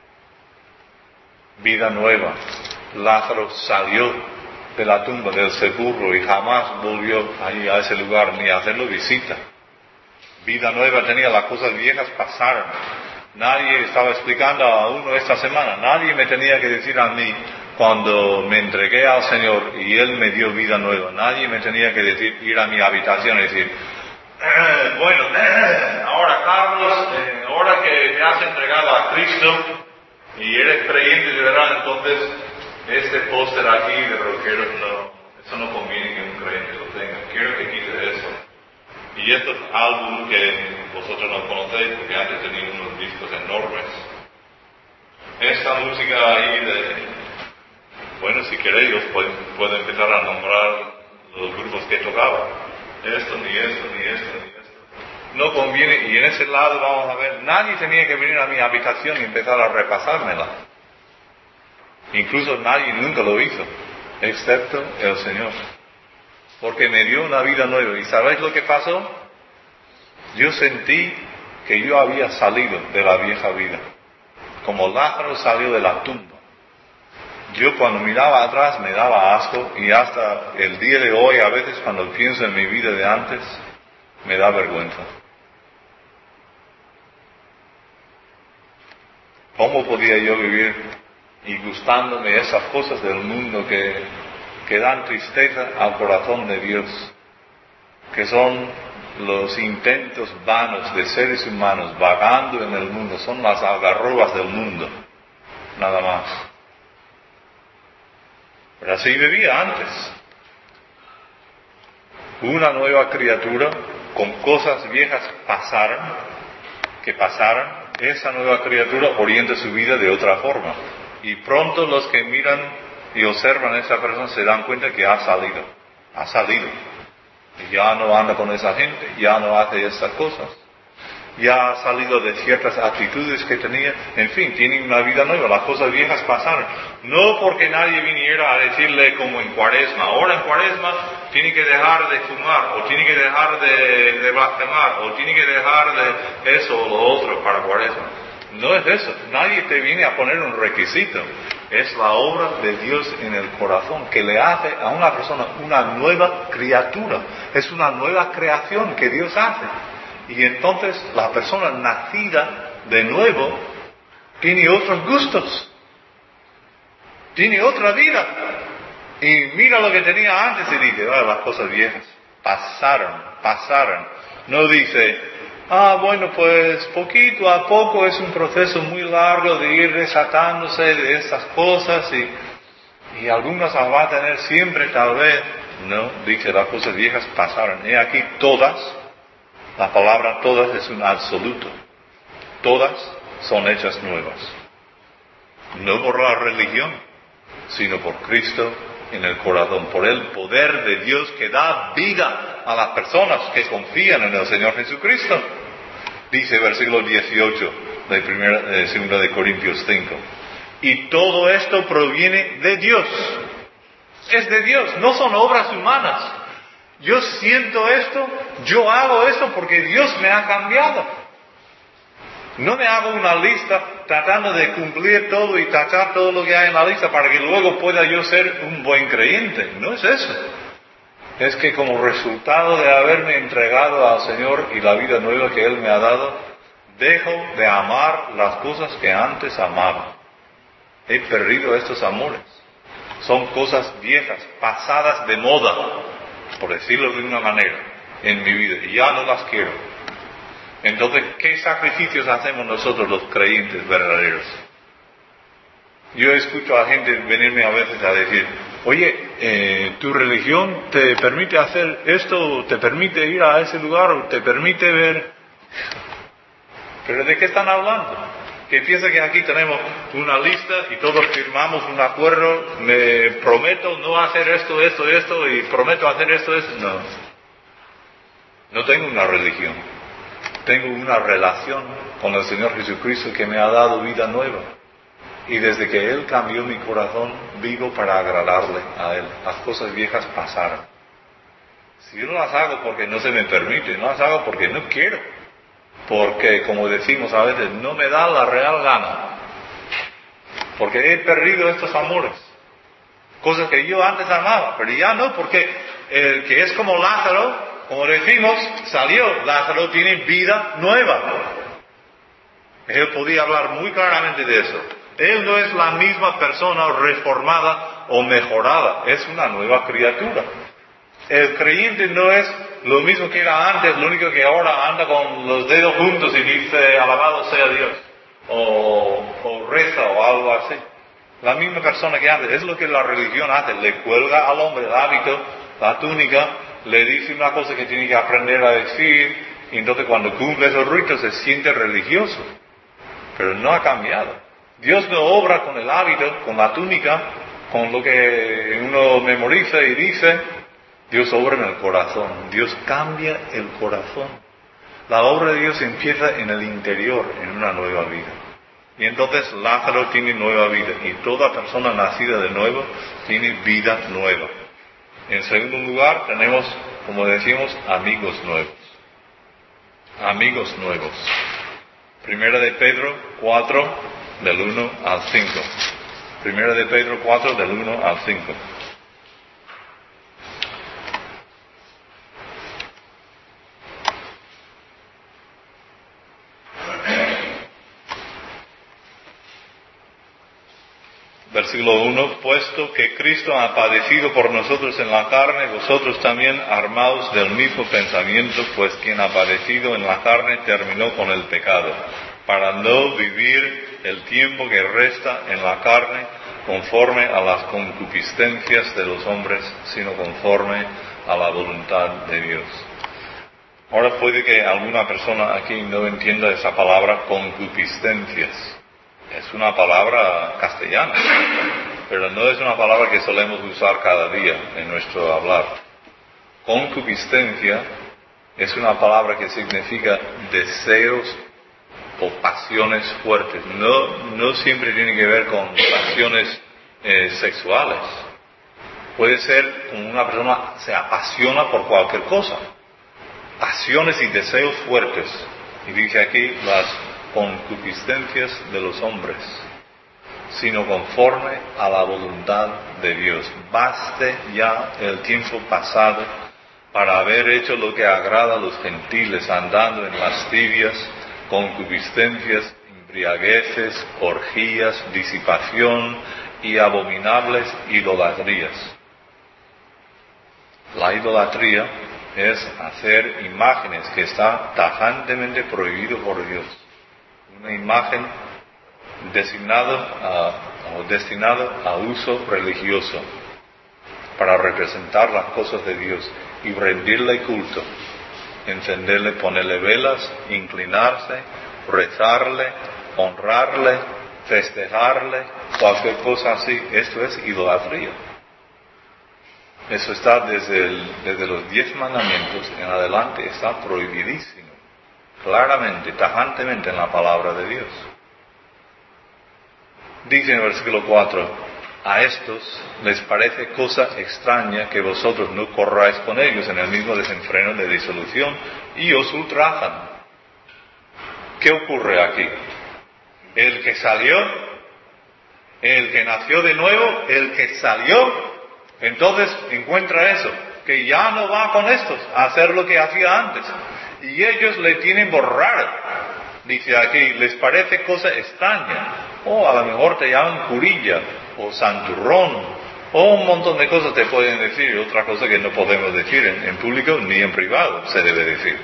Vida nueva. Lázaro salió de la tumba, del sepulcro, y jamás volvió ahí a ese lugar ni a hacerlo visita. Vida nueva tenía, las cosas viejas pasaron. Nadie estaba explicando a uno esta semana, nadie me tenía que decir a mí cuando me entregué al Señor y Él me dio vida nueva, nadie me tenía que decir, ir a mi habitación y decir, eh, bueno, eh, ahora Carlos, eh, ahora que te has entregado a Cristo y eres creyente de verdad, entonces este póster aquí de rockeros, no, eso no conviene que un creyente lo tenga. Quiero que quite eso. Y estos álbumes que vosotros no conocéis, porque antes tenía unos discos enormes. Esta música ahí de, bueno, si queréis, os puedo, puedo empezar a nombrar los grupos que tocaban. Esto, ni esto, ni esto, ni esto. No conviene, y en ese lado vamos a ver, nadie tenía que venir a mi habitación y empezar a repasármela. Incluso nadie nunca lo hizo, excepto el Señor. Porque me dio una vida nueva. ¿Y sabéis lo que pasó? Yo sentí que yo había salido de la vieja vida. Como Lázaro salió de la tumba. Yo cuando miraba atrás me daba asco, y hasta el día de hoy, a veces cuando pienso en mi vida de antes, me da vergüenza. ¿Cómo podía yo vivir y gustándome esas cosas del mundo que, que dan tristeza al corazón de Dios, que son los intentos vanos de seres humanos vagando en el mundo, son las algarrobas del mundo, nada más. Pero así vivía antes. Una nueva criatura, con cosas viejas pasaron, que pasaron, esa nueva criatura orienta su vida de otra forma. Y pronto los que miran y observan a esa persona se dan cuenta que ha salido, ha salido. Y ya no anda con esa gente, ya no hace esas cosas. Ya ha salido de ciertas actitudes que tenía. En fin, tiene una vida nueva. Las cosas viejas pasaron. No porque nadie viniera a decirle como en Cuaresma. Ahora en Cuaresma tiene que dejar de fumar, o tiene que dejar de, de blasfemar, o tiene que dejar de eso o lo otro para Cuaresma. No es eso. Nadie te viene a poner un requisito. Es la obra de Dios en el corazón que le hace a una persona una nueva criatura. Es una nueva creación que Dios hace. Y entonces la persona nacida de nuevo tiene otros gustos, tiene otra vida. Y mira lo que tenía antes y dice, ah, las cosas viejas pasaron, pasaron. No dice, ah, bueno, pues poquito a poco es un proceso muy largo de ir desatándose de estas cosas y, y algunas las va a tener siempre tal vez. No, dice, las cosas viejas pasaron. Y aquí todas. La palabra todas es un absoluto. Todas son hechas nuevas. No por la religión, sino por Cristo en el corazón, por el poder de Dios que da vida a las personas que confían en el Señor Jesucristo. Dice versículo dieciocho de, primera, de segunda de Corintios cinco. Y todo esto proviene de Dios. Es de Dios, no son obras humanas. Yo siento esto, yo hago esto porque Dios me ha cambiado. No me hago una lista tratando de cumplir todo y tachar todo lo que hay en la lista para que luego pueda yo ser un buen creyente. No es eso. Es que como resultado de haberme entregado al Señor y la vida nueva que Él me ha dado, dejo de amar las cosas que antes amaba. He perdido estos amores. Son cosas viejas, pasadas de moda, por decirlo de una manera, en mi vida, y ya no las quiero. Entonces, ¿qué sacrificios hacemos nosotros los creyentes verdaderos? Yo escucho a gente venirme a veces a decir, oye, eh, ¿tu religión te permite hacer esto, te permite ir a ese lugar, o te permite ver? ¿Pero de qué están hablando? Que piensa que aquí tenemos una lista y todos firmamos un acuerdo, me prometo no hacer esto, esto, esto, y prometo hacer esto, esto. No. No tengo una religión. Tengo una relación con el Señor Jesucristo que me ha dado vida nueva. Y desde que Él cambió mi corazón, vivo para agradarle a Él. Las cosas viejas pasaron. Si yo no las hago porque no se me permite, no las hago porque no quiero. Porque, como decimos a veces, no me da la real gana. Porque he perdido estos amores. Cosas que yo antes amaba, pero ya no, porque el que es como Lázaro, como decimos, salió. Lázaro tiene vida nueva. Él podía hablar muy claramente de eso. Él no es la misma persona reformada o mejorada, es una nueva criatura. El creyente no es lo mismo que era antes, lo único que ahora anda con los dedos juntos y dice, alabado sea Dios, o, o reza o algo así. La misma persona que antes, es lo que la religión hace, le cuelga al hombre el hábito, la túnica, le dice una cosa que tiene que aprender a decir, y entonces cuando cumple esos ritos se siente religioso, pero no ha cambiado. Dios no obra con el hábito, con la túnica, con lo que uno memoriza y dice. Dios obra en el corazón. Dios cambia el corazón. La obra de Dios empieza en el interior, en una nueva vida. Y entonces Lázaro tiene nueva vida. Y toda persona nacida de nuevo tiene vida nueva. En segundo lugar, tenemos, como decimos, amigos nuevos. Amigos nuevos. Primera de Pedro cuatro, del uno al cinco. Primera de Pedro cuatro, del uno al cinco. Versículo uno, puesto que Cristo ha padecido por nosotros en la carne, vosotros también armaos del mismo pensamiento, pues quien ha padecido en la carne terminó con el pecado, para no vivir el tiempo que resta en la carne conforme a las concupiscencias de los hombres, sino conforme a la voluntad de Dios. Ahora puede que alguna persona aquí no entienda esa palabra concupiscencias. Es una palabra castellana, pero no es una palabra que solemos usar cada día en nuestro hablar. Concupiscencia es una palabra que significa deseos o pasiones fuertes. No, no siempre tiene que ver con pasiones eh, sexuales. Puede ser como una persona se apasiona por cualquier cosa. Pasiones y deseos fuertes. Y dice aquí las concupiscencias de los hombres, sino conforme a la voluntad de Dios. Baste ya el tiempo pasado para haber hecho lo que agrada a los gentiles, andando en lascivias, concupiscencias, embriagueces, orgías, disipación y abominables idolatrías. La idolatría es hacer imágenes que está tajantemente prohibido por Dios. Una imagen designado a, o destinado a uso religioso para representar las cosas de Dios y rendirle culto, encenderle, ponerle velas, inclinarse, rezarle, honrarle, festejarle, cualquier cosa así. Esto es idolatría. Eso está desde, el, desde los diez mandamientos en adelante, está prohibidísimo, claramente, tajantemente en la palabra de Dios. Dice en el versículo cuatro, a estos les parece cosa extraña que vosotros no corráis con ellos en el mismo desenfreno de disolución y os ultrajan. ¿Qué ocurre aquí? El que salió, el que nació de nuevo, el que salió, entonces encuentra eso, que ya no va con estos a hacer lo que hacía antes. Y ellos le tienen por raro. Dice aquí, les parece cosa extraña. O a lo mejor te llaman curilla, o santurrón, o un montón de cosas te pueden decir. Otra cosa que no podemos decir en, en público ni en privado se debe decir.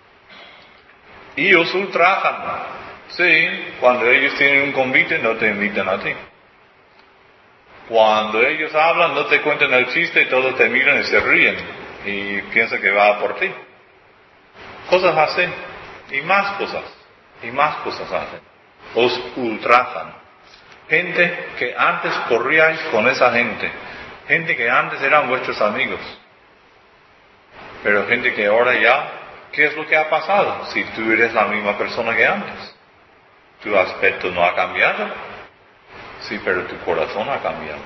Y os ultrajan. Sí, cuando ellos tienen un convite no te invitan a ti. Cuando ellos hablan no te cuentan el chiste y todos te miran y se ríen y piensan que va por ti. Cosas así. Y más cosas. Y más cosas hacen. Os ultrajan. Gente que antes corríais con esa gente. Gente que antes eran vuestros amigos. Pero gente que ahora ya, ¿qué es lo que ha pasado? Si tú eres la misma persona que antes. Tu aspecto no ha cambiado. Sí, pero tu corazón ha cambiado.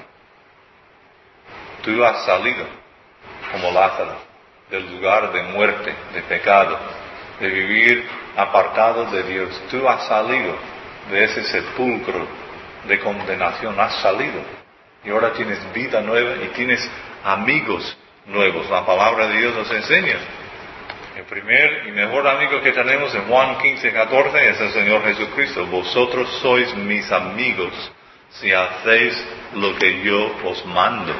Tú has salido, como Lázaro, del lugar de muerte, de pecado, de vivir apartado de Dios. Tú has salido de ese sepulcro de condenación, has salido. Y ahora tienes vida nueva y tienes amigos nuevos. La palabra de Dios nos enseña. El primer y mejor amigo que tenemos en Juan quince, catorce es el Señor Jesucristo. Vosotros sois mis amigos si hacéis lo que yo os mando.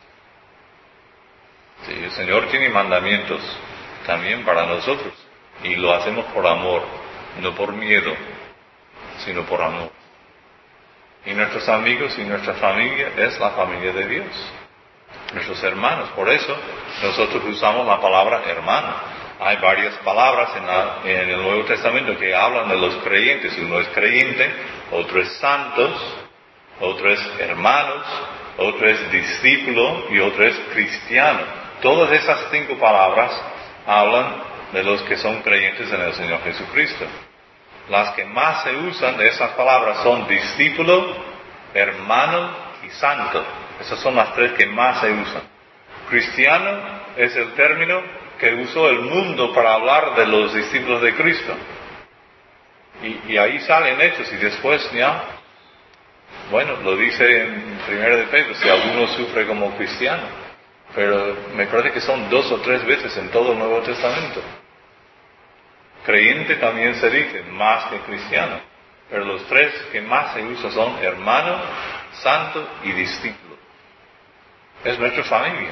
Sí, el Señor tiene mandamientos también para nosotros. Y lo hacemos por amor, no por miedo, sino por amor. Y nuestros amigos y nuestra familia es la familia de Dios. Nuestros hermanos. Por eso nosotros usamos la palabra hermano. Hay varias palabras en, la, en el Nuevo Testamento que hablan de los creyentes. Uno es creyente, otro es santos, otro es hermanos, otro es discípulo y otro es cristiano. Todas esas cinco palabras hablan de los que son creyentes en el Señor Jesucristo. Las que más se usan de esas palabras son discípulo, hermano y santo. Esas son las tres que más se usan. Cristiano es el término que usó el mundo para hablar de los discípulos de Cristo. Y, y ahí salen hechos y después ya, bueno, lo dice en primera de Pedro, si alguno sufre como cristiano. Pero me parece que son dos o tres veces en todo el Nuevo Testamento. Creyente también se dice, más que cristiano. Pero los tres que más se usan son hermano, santo y discípulo. Es nuestra familia.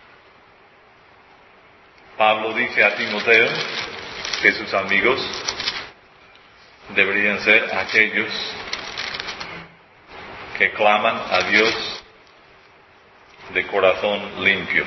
Pablo dice a Timoteo que sus amigos deberían ser aquellos que claman a Dios de corazón limpio.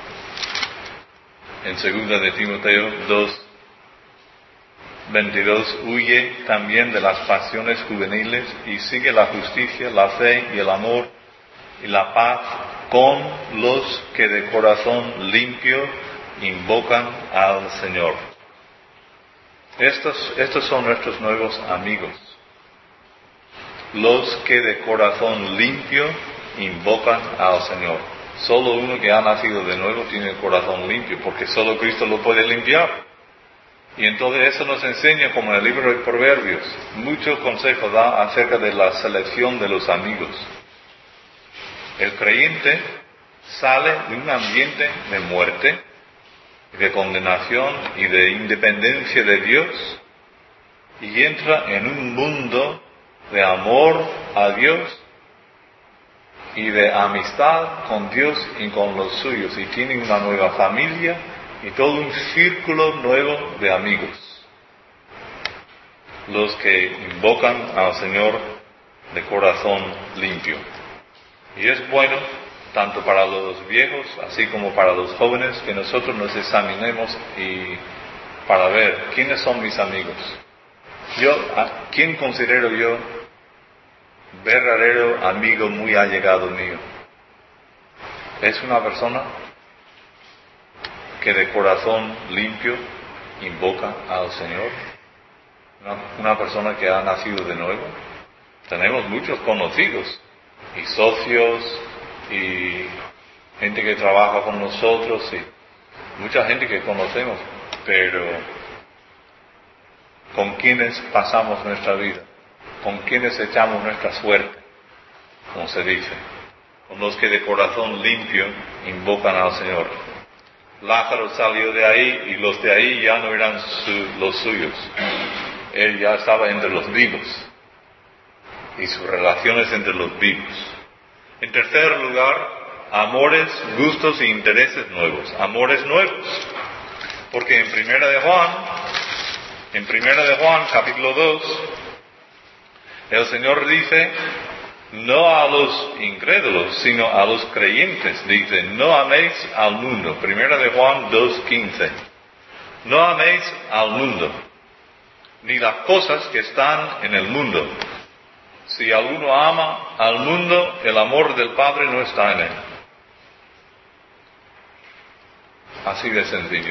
En segunda de Timoteo dos veintidós, huye también de las pasiones juveniles y sigue la justicia, la fe y el amor y la paz con los que de corazón limpio invocan al Señor. Estos, estos son nuestros nuevos amigos. Los que de corazón limpio invocan al Señor. Solo uno que ha nacido de nuevo tiene el corazón limpio, porque solo Cristo lo puede limpiar. Y entonces eso nos enseña, como en el libro de Proverbios, muchos consejos da acerca de la selección de los amigos. El creyente sale de un ambiente de muerte, de condenación y de independencia de Dios, y entra en un mundo de amor a Dios y de amistad con Dios y con los suyos, y tiene una nueva familia y todo un círculo nuevo de amigos, los que invocan al Señor de corazón limpio. Y es bueno, tanto para los viejos, así como para los jóvenes, que nosotros nos examinemos y para ver quiénes son mis amigos. Yo, ¿a quién considero yo verdadero amigo muy allegado mío? Es una persona que de corazón limpio invoca al Señor, una, una persona que ha nacido de nuevo. Tenemos muchos conocidos y socios y gente que trabaja con nosotros y mucha gente que conocemos, pero ¿con quiénes pasamos nuestra vida? ¿Con quiénes echamos nuestra suerte? Como se dice, con los que de corazón limpio invocan al Señor. Lázaro salió de ahí y los de ahí ya no eran su, los suyos. Él ya estaba entre los vivos y sus relaciones entre los vivos. En tercer lugar, amores, gustos e intereses nuevos. Amores nuevos. Porque en Primera de Juan, en Primera de Juan, capítulo dos, el Señor dice, no a los incrédulos, sino a los creyentes. Dice, no améis al mundo. Primera de Juan dos quince. No améis al mundo, ni las cosas que están en el mundo. Si alguno ama al mundo, el amor del Padre no está en él. Así de sencillo.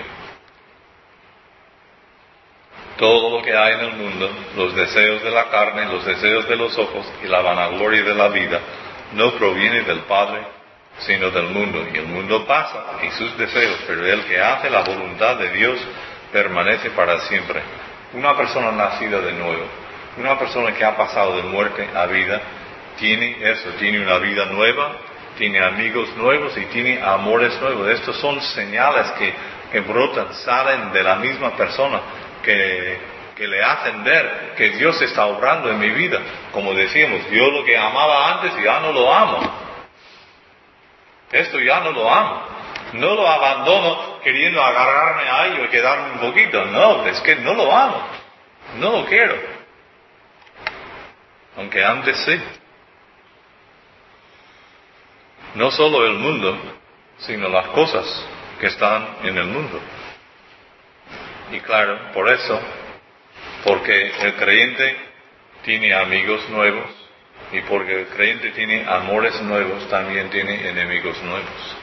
Todo lo que hay en el mundo, los deseos de la carne, los deseos de los ojos y la vanagloria de la vida, no proviene del Padre, sino del mundo. Y el mundo pasa y sus deseos, pero el que hace la voluntad de Dios permanece para siempre. Una persona nacida de nuevo, una persona que ha pasado de muerte a vida, tiene eso, tiene una vida nueva, tiene amigos nuevos y tiene amores nuevos. Estos son señales que, que brotan, salen de la misma persona, que, que le hacen ver que Dios está obrando en mi vida. Como decíamos, yo lo que amaba antes ya no lo amo. Esto ya no lo amo. No lo abandono queriendo agarrarme a ello y quedarme un poquito. No, es que no lo amo. No lo quiero. Aunque antes sí. No solo el mundo, sino las cosas que están en el mundo. Y claro, por eso, porque el creyente tiene amigos nuevos y porque el creyente tiene amores nuevos, también tiene enemigos nuevos.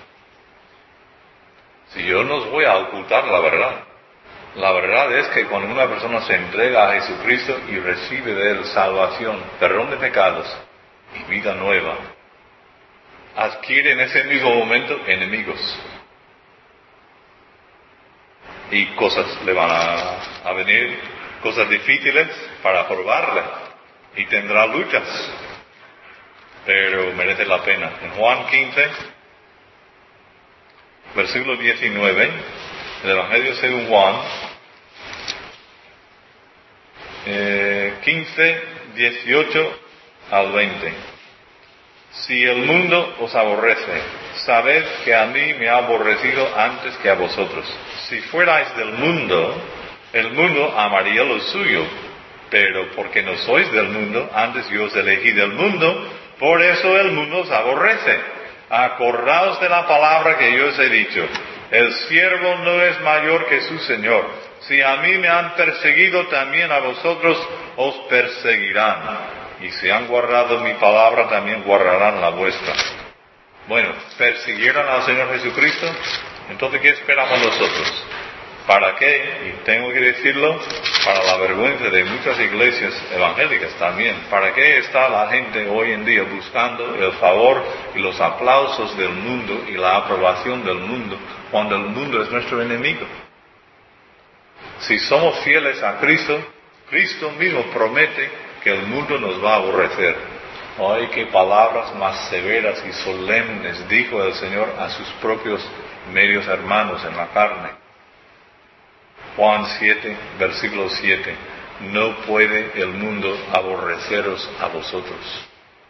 Si yo no os voy a ocultar la verdad, la verdad es que cuando una persona se entrega a Jesucristo y recibe de Él salvación, perdón de pecados y vida nueva, adquiere en ese mismo momento enemigos. Y cosas le van a, a venir, cosas difíciles para probarle. Y tendrá luchas. Pero merece la pena. En Juan quince, versículo diecinueve, el Evangelio según Juan, eh, quince, dieciocho al veinte. Si el mundo os aborrece, sabed que a mí me ha aborrecido antes que a vosotros. Si fuerais del mundo, el mundo amaría lo suyo, pero porque no sois del mundo, antes yo os elegí del mundo, por eso el mundo os aborrece. Acordaos de la palabra que yo os he dicho, el siervo no es mayor que su Señor. Si a mí me han perseguido, también a vosotros os perseguirán. Y si han guardado mi palabra, también guardarán la vuestra. Bueno, ¿persiguieron al Señor Jesucristo? Entonces, ¿qué esperamos nosotros? ¿Para qué? Y tengo que decirlo, para la vergüenza de muchas iglesias evangélicas también. ¿Para qué está la gente hoy en día buscando el favor y los aplausos del mundo y la aprobación del mundo cuando el mundo es nuestro enemigo? Si somos fieles a Cristo, Cristo mismo promete que el mundo nos va a aborrecer. ¡Ay, qué palabras más severas y solemnes dijo el Señor a sus propios medios hermanos en la carne! Juan siete, versículo siete. No puede el mundo aborreceros a vosotros.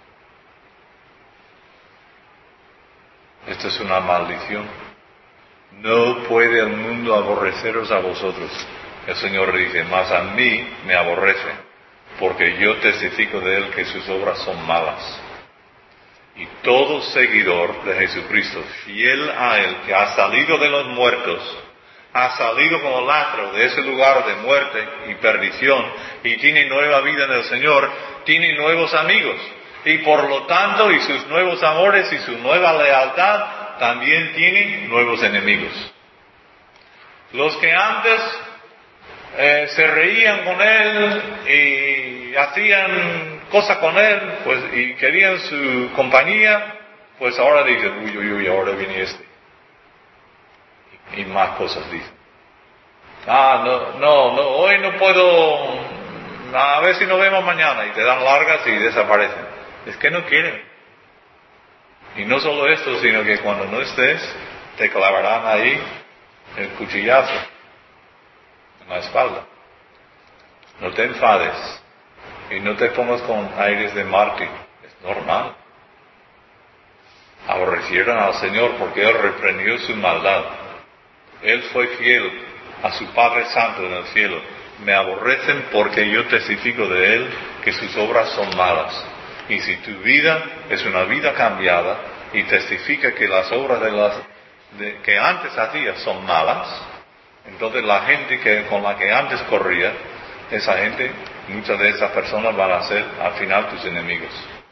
Esta es una maldición. No puede el mundo aborreceros a vosotros. El Señor dice, mas a mí me aborrece, porque yo testifico de Él que sus obras son malas. Y todo seguidor de Jesucristo, fiel a Él, que ha salido de los muertos, ha salido como ladro de ese lugar de muerte y perdición, y tiene nueva vida en el Señor, tiene nuevos amigos, y por lo tanto, y sus nuevos amores y su nueva lealtad, también tiene nuevos enemigos. Los que antes eh, se reían con Él y hacían cosas con Él, pues, y querían su compañía, pues ahora dicen, uy, uy, uy, ahora viene este. Y más cosas dicen. Ah, no, no, no, hoy no puedo, a ver si nos vemos mañana, y te dan largas y desaparecen. Es que no quieren. Y no solo esto, sino que cuando no estés, te clavarán ahí el cuchillazo en la espalda. No te enfades y no te pongas con aires de mártir. Es normal. Aborrecieron al Señor porque Él reprendió su maldad. Él fue fiel a su Padre Santo en el cielo. Me aborrecen porque yo testifico de Él que sus obras son malas. Y si tu vida es una vida cambiada y testifica que las obras de las de, que antes hacías son malas, entonces la gente que, con la que antes corría, esa gente, muchas de esas personas van a ser al final tus enemigos.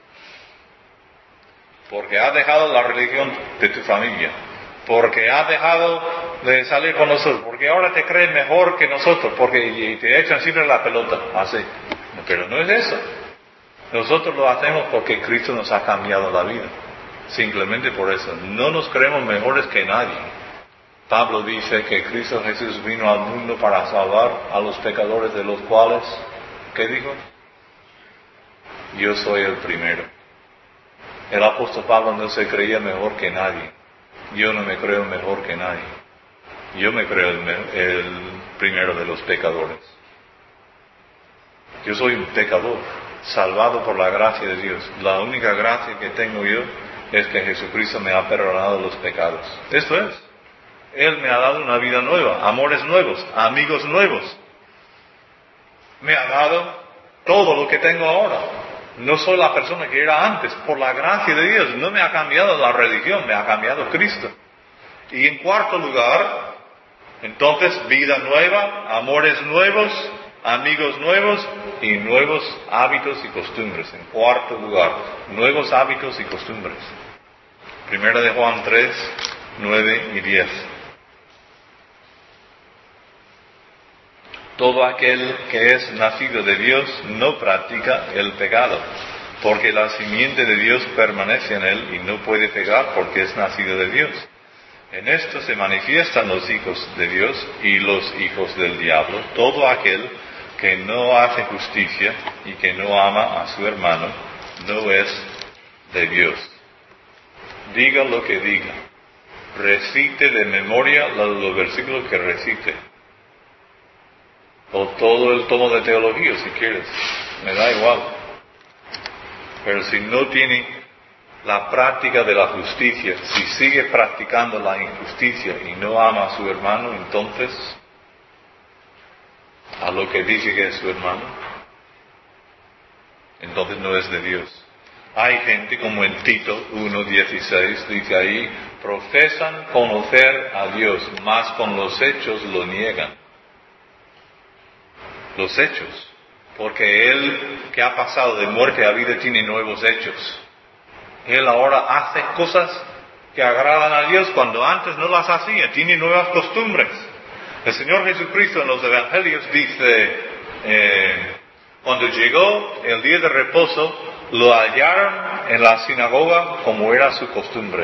Porque has dejado la religión de tu familia. Porque has dejado de salir con nosotros, porque ahora te crees mejor que nosotros, porque y te echan siempre la pelota, así. Pero no es eso. Nosotros lo hacemos porque Cristo nos ha cambiado la vida. Simplemente por eso. No nos creemos mejores que nadie. Pablo dice que Cristo Jesús vino al mundo para salvar a los pecadores, de los cuales, ¿qué dijo? Yo soy el primero. El apóstol Pablo no se creía mejor que nadie. Yo no me creo mejor que nadie. Yo me creo el, el primero de los pecadores. Yo soy un pecador, salvado por la gracia de Dios. La única gracia que tengo yo es que Jesucristo me ha perdonado los pecados. Esto es. Él me ha dado una vida nueva, amores nuevos, amigos nuevos. Me ha dado todo lo que tengo ahora. No soy la persona que era antes, por la gracia de Dios. No me ha cambiado la religión, me ha cambiado Cristo. Y en cuarto lugar, entonces, vida nueva, amores nuevos, amigos nuevos y nuevos hábitos y costumbres. En cuarto lugar, nuevos hábitos y costumbres. Primera de Juan tres, nueve y diez. Todo aquel que es nacido de Dios no practica el pecado, porque la simiente de Dios permanece en él y no puede pecar porque es nacido de Dios. En esto se manifiestan los hijos de Dios y los hijos del diablo. Todo aquel que no hace justicia y que no ama a su hermano no es de Dios. Diga lo que diga, recite de memoria los versículos que recite, o todo el tomo de teología si quieres, me da igual. Pero si no tiene la práctica de la justicia, si sigue practicando la injusticia y no ama a su hermano, entonces, a lo que dice que es su hermano, entonces no es de Dios. Hay gente como en Tito uno dieciséis, dice ahí, profesan conocer a Dios, mas con los hechos lo niegan. Los hechos, porque Él que ha pasado de muerte a vida tiene nuevos hechos. Él ahora hace cosas que agradan a Dios cuando antes no las hacía. Tiene nuevas costumbres. El Señor Jesucristo en los Evangelios dice, eh, cuando llegó el día de reposo, lo hallaron en la sinagoga como era su costumbre.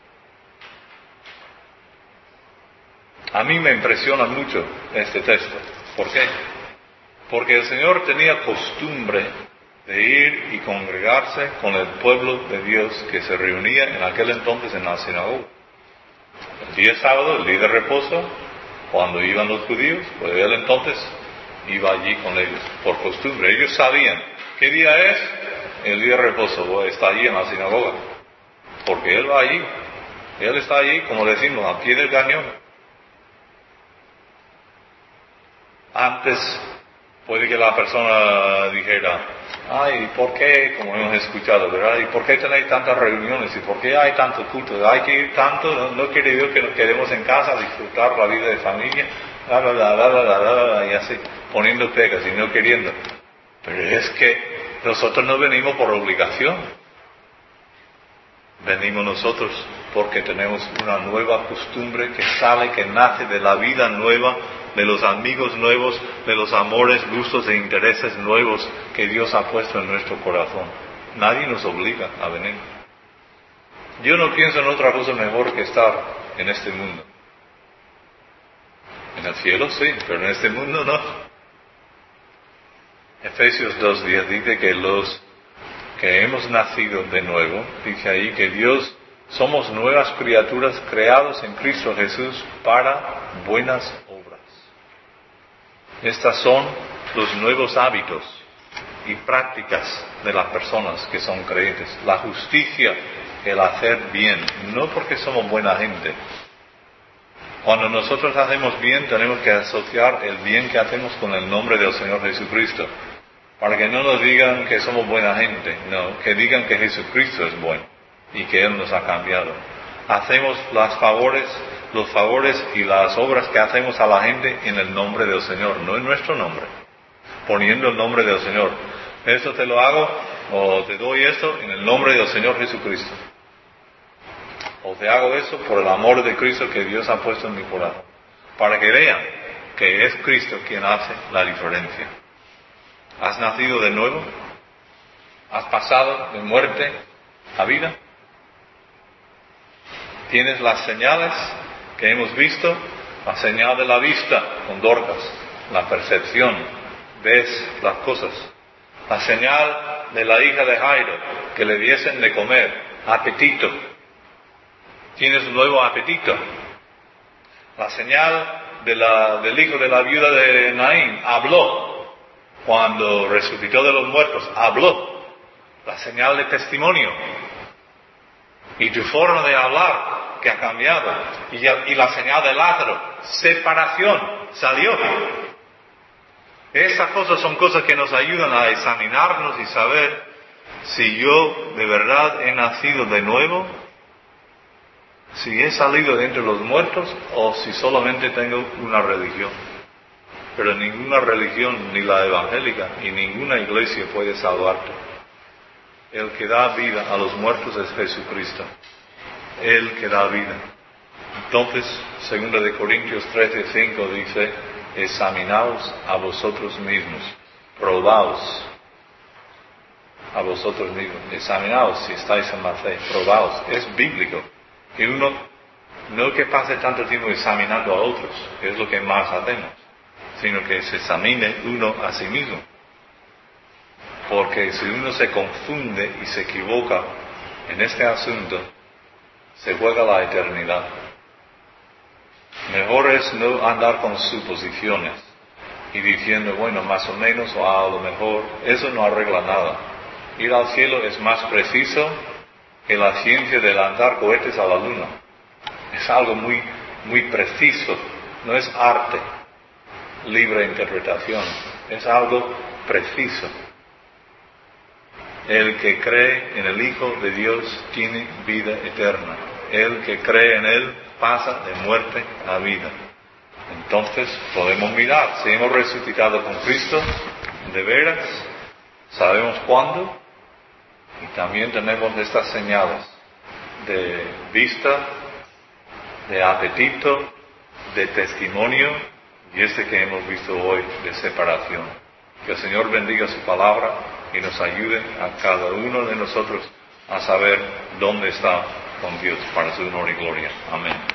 A mí me impresiona mucho este texto. ¿Por qué? Porque el Señor tenía costumbre de ir y congregarse con el pueblo de Dios que se reunía en aquel entonces en la sinagoga. El día sábado, el día de reposo, cuando iban los judíos, pues él entonces iba allí con ellos, por costumbre. Ellos sabían qué día es el día de reposo, pues está allí en la sinagoga, porque él va allí, él está allí, como decimos, a pie del cañón. Antes puede que la persona dijera, ay, ¿por qué? Como hemos escuchado, ¿verdad? ¿Y por qué tenéis tantas reuniones? ¿Y por qué hay tanto culto? ¿Hay que ir tanto? ¿No, no quiere Dios que nos quedemos en casa a disfrutar la vida de familia? La, la, la, la, la, la, la, y así, poniendo pegas y no queriendo. Pero es que nosotros no venimos por obligación. Venimos nosotros porque tenemos una nueva costumbre que sale, que nace de la vida nueva, de los amigos nuevos, de los amores, gustos e intereses nuevos que Dios ha puesto en nuestro corazón. Nadie nos obliga a venir. Yo no pienso en otra cosa mejor que estar en este mundo. En el cielo sí, pero en este mundo no. Efesios dos diez dice que los que hemos nacido de nuevo, dice ahí que Dios somos nuevas criaturas creados en Cristo Jesús para buenas obras. Estas son los nuevos hábitos y prácticas de las personas que son creyentes. La justicia, el hacer bien, no porque somos buena gente. Cuando nosotros hacemos bien, tenemos que asociar el bien que hacemos con el nombre del Señor Jesucristo. Para que no nos digan que somos buena gente, no, que digan que Jesucristo es bueno y que Él nos ha cambiado. Hacemos las favores, los favores y las obras que hacemos a la gente en el nombre del Señor, no en nuestro nombre, poniendo el nombre del Señor. Esto te lo hago, o te doy esto en el nombre del Señor Jesucristo. O te hago eso por el amor de Cristo que Dios ha puesto en mi corazón. Para que vean que es Cristo quien hace la diferencia. ¿Has nacido de nuevo? ¿Has pasado de muerte a vida? ¿Tienes las señales que hemos visto? La señal de la vista con Dorcas, la percepción, ves las cosas. La señal de la hija de Jairo, que le diesen de comer, apetito. ¿Tienes un nuevo apetito? La señal de la, del hijo de la viuda de Naín, habló. Cuando resucitó de los muertos, habló. La señal de testimonio. Y tu forma de hablar, que ha cambiado. Y, ya, y la señal de Lázaro, separación, salió. Estas cosas son cosas que nos ayudan a examinarnos y saber si yo de verdad he nacido de nuevo, si he salido de entre los muertos o si solamente tengo una religión. Pero ninguna religión, ni la evangélica, ni ninguna iglesia puede salvarte. El que da vida a los muertos es Jesucristo. Él que da vida. Entonces, segunda de Corintios trece cinco dice, examinaos a vosotros mismos, probaos a vosotros mismos, examinaos si estáis en la fe, probaos. Es bíblico. Que uno, no que pase tanto tiempo examinando a otros, que es lo que más hacemos, sino que se examine uno a sí mismo. Porque si uno se confunde y se equivoca en este asunto, se juega la eternidad. Mejor es no andar con suposiciones y diciendo, bueno, más o menos, o a lo mejor, eso no arregla nada. Ir al cielo es más preciso que la ciencia de lanzar cohetes a la luna. Es algo muy, muy preciso, no es arte, libre interpretación, es algo preciso. El que cree en el Hijo de Dios tiene vida eterna. El que cree en Él pasa de muerte a vida. Entonces podemos mirar si hemos resucitado con Cristo de veras, sabemos cuándo, y también tenemos estas señales de vista, de apetito, de testimonio, y este que hemos visto hoy de separación. Que el Señor bendiga su palabra y nos ayude a cada uno de nosotros a saber dónde está con Dios para su honor y gloria. Amén.